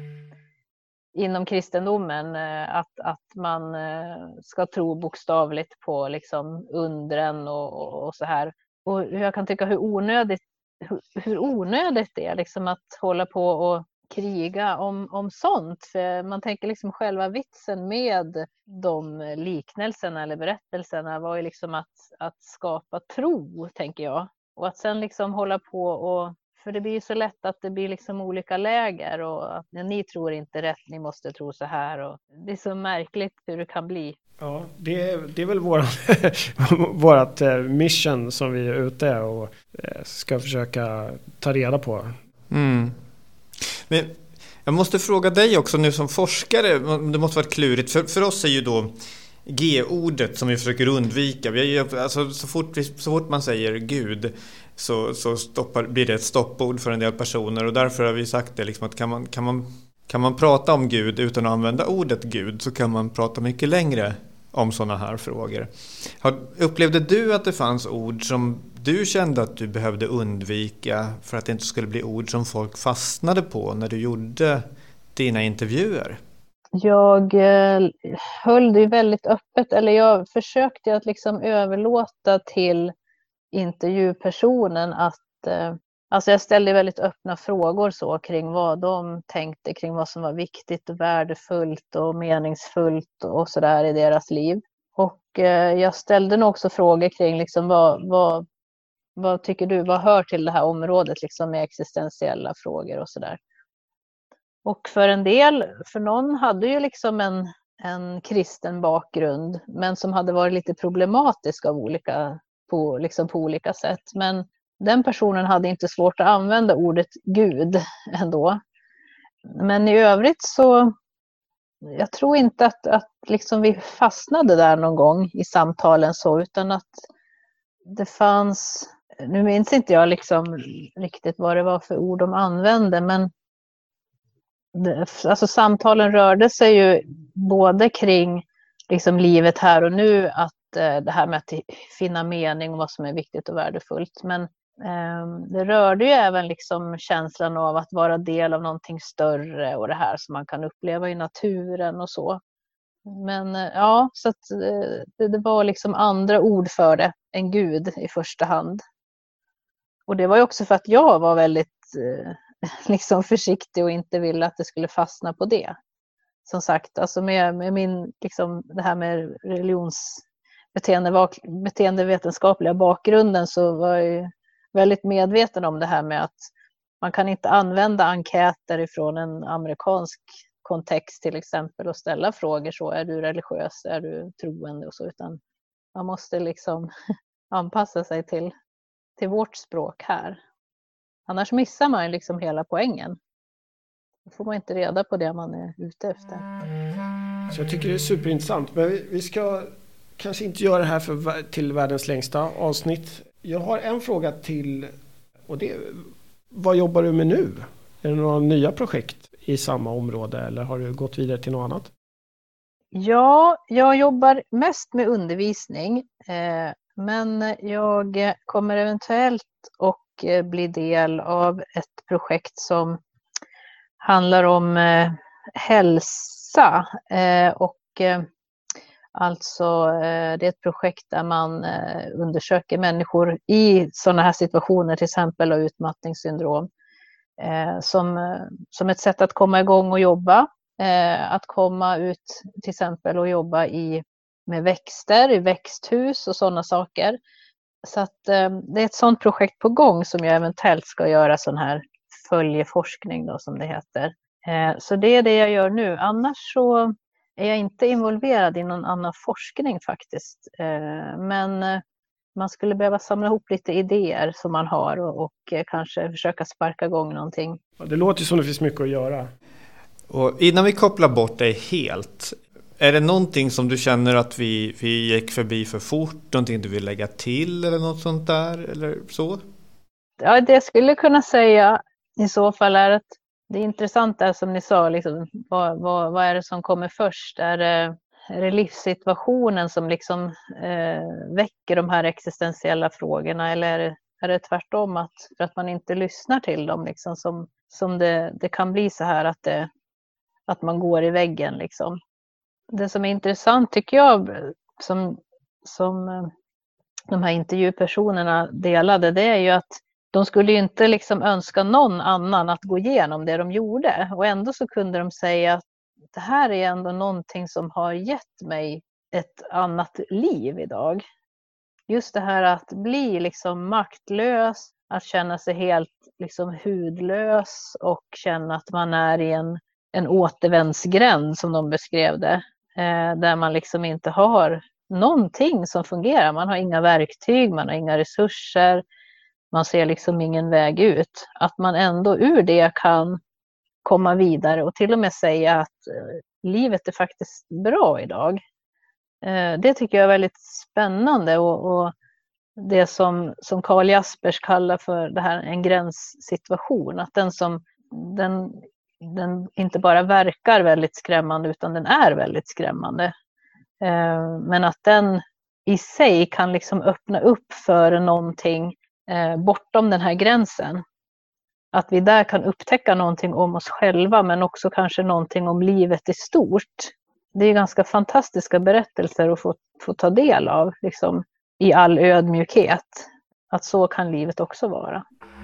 inom kristendomen, att, att man ska tro bokstavligt på liksom undren och, och så här. Och jag kan tycka hur onödigt, hur, hur onödigt det är liksom, att hålla på och kriga om, om sånt. För man tänker liksom själva vitsen med de liknelserna eller berättelserna var ju liksom att, att skapa tro, tänker jag. Och att sen liksom hålla på och, för det blir ju så lätt att det blir liksom olika läger och att ni tror inte rätt, ni måste tro så här. Och det är så märkligt hur det kan bli. Ja, det är, det är väl våran, vårat mission som vi är ute och ska försöka ta reda på. Mm. Men jag måste fråga dig också nu som forskare, det måste vara klurigt, för, för oss är ju då G-ordet som vi försöker undvika. Vi är, alltså, så, fort vi, så fort man säger Gud så, så stoppar, blir det ett stoppord för en del personer, och därför har vi sagt det liksom, att kan man, kan, man, kan man prata om Gud utan att använda ordet Gud, så kan man prata mycket längre om sådana här frågor. Har, upplevde du att det fanns ord som du kände att du behövde undvika för att det inte skulle bli ord som folk fastnade på när du gjorde dina intervjuer? Jag eh, höll det väldigt öppet, eller jag försökte att liksom överlåta till intervjupersonen att, eh, alltså jag ställde väldigt öppna frågor så kring vad de tänkte, kring vad som var viktigt och värdefullt och meningsfullt och sådär i deras liv. Och eh, jag ställde nog också frågor kring liksom vad, vad, vad tycker du, vad hör till det här området liksom med existentiella frågor och sådär. Och för en del, för någon hade ju liksom en, en kristen bakgrund, men som hade varit lite problematisk av olika, på, liksom på olika sätt. Men den personen hade inte svårt att använda ordet Gud ändå. Men i övrigt så, jag tror inte att, att liksom vi fastnade där någon gång i samtalen så, utan att det fanns, nu minns inte jag liksom riktigt vad det var för ord de använde, men alltså samtalen rörde sig ju både kring liksom livet här och nu, att eh, det här med att finna mening och vad som är viktigt och värdefullt, men eh, det rörde ju även liksom känslan av att vara del av någonting större och det här som man kan uppleva i naturen och så. Men eh, ja, så att eh, det, det var liksom andra ord för det än Gud i första hand. Och det var ju också för att jag var väldigt eh, liksom försiktig och inte ville att det skulle fastna på det. Som sagt, alltså med, med min, liksom, det här med religionsbeteendevetenskapliga bakgrunden, så var jag väldigt medveten om det här med att man kan inte använda enkäter ifrån en amerikansk kontext till exempel och ställa frågor så, är du religiös, är du troende och så, utan man måste liksom anpassa sig till, till vårt språk här. Annars missar man liksom hela poängen. Då får man inte reda på det man är ute efter. Så jag tycker det är superintressant. Men vi, vi ska kanske inte göra det här för, till världens längsta avsnitt. Jag har en fråga till. Och det, vad jobbar du med nu? Är det några nya projekt i samma område, eller har du gått vidare till något annat? Ja, jag jobbar mest med undervisning. Eh, men jag kommer eventuellt och bli del av ett projekt som handlar om eh, hälsa. Eh, och eh, alltså eh, det är ett projekt där man eh, undersöker människor i sådana här situationer, till exempel av utmattningssyndrom, eh, som, som ett sätt att komma igång och jobba. Eh, att komma ut till exempel och jobba i, med växter, i växthus och sådana saker. Så att eh, det är ett sådant projekt på gång som jag eventuellt ska göra sån här följeforskning då, som det heter. Eh, så det är det jag gör nu. Annars så är jag inte involverad i någon annan forskning faktiskt. Men man skulle behöva samla ihop lite idéer som man har och, och kanske försöka sparka igång någonting. Det låter som det finns mycket att göra. Och innan vi kopplar bort dig helt, är det någonting som du känner att vi, vi gick förbi för fort? Någonting du vill lägga till eller något sånt där? Eller så? Ja, det jag skulle kunna säga i så fall är att det är intressant där som ni sa. Liksom, vad, vad, vad är det som kommer först? Är det, är det livssituationen som liksom, eh, väcker de här existentiella frågorna? Eller är det, är det tvärtom att, för att man inte lyssnar till dem? Liksom, som som det, det kan bli så här att, det, att man går i väggen. Liksom. Det som är intressant tycker jag som, som de här intervjupersonerna delade, det är ju att de skulle ju inte liksom önska någon annan att gå igenom det de gjorde. Och ändå så kunde de säga att det här är ändå någonting som har gett mig ett annat liv idag. Just det här att bli liksom maktlös, att känna sig helt liksom hudlös och känna att man är i en, en återvändsgränd som de beskrev det. Eh, där man liksom inte har någonting som fungerar. Man har inga verktyg, man har inga resurser. Man ser liksom ingen väg ut. Att man ändå ur det kan komma vidare och till och med säga att eh, livet är faktiskt bra idag. Eh, det tycker jag är väldigt spännande och, och det som, som Karl Jaspers kallar för det här en gränssituation. Att den som den, den inte bara verkar väldigt skrämmande utan den är väldigt skrämmande. Eh, men att den i sig kan liksom öppna upp för någonting eh, bortom den här gränsen. Att vi där kan upptäcka någonting om oss själva men också kanske någonting om livet i stort. Det är ganska fantastiska berättelser att få, få ta del av liksom, i all ödmjukhet. Att så kan livet också vara.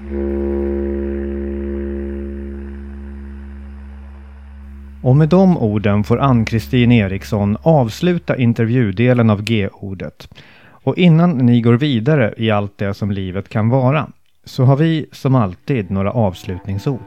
Och med de orden får Ann-Kristin Eriksson avsluta intervjudelen av G-ordet. Och innan ni går vidare i allt det som livet kan vara så har vi som alltid några avslutningsord.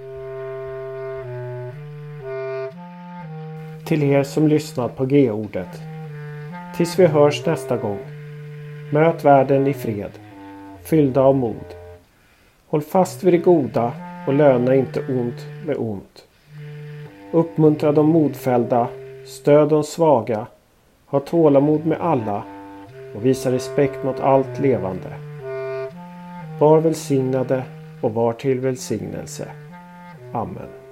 Till er som lyssnat på G-ordet. Tills vi hörs nästa gång. Möt världen i fred. Fyllda av mod. Håll fast vid det goda och löna inte ont med ont. Uppmuntra de modfällda. Stöd de svaga. Ha tålamod med alla. Och visa respekt mot allt levande. Var välsignade och var till välsignelse. Amen.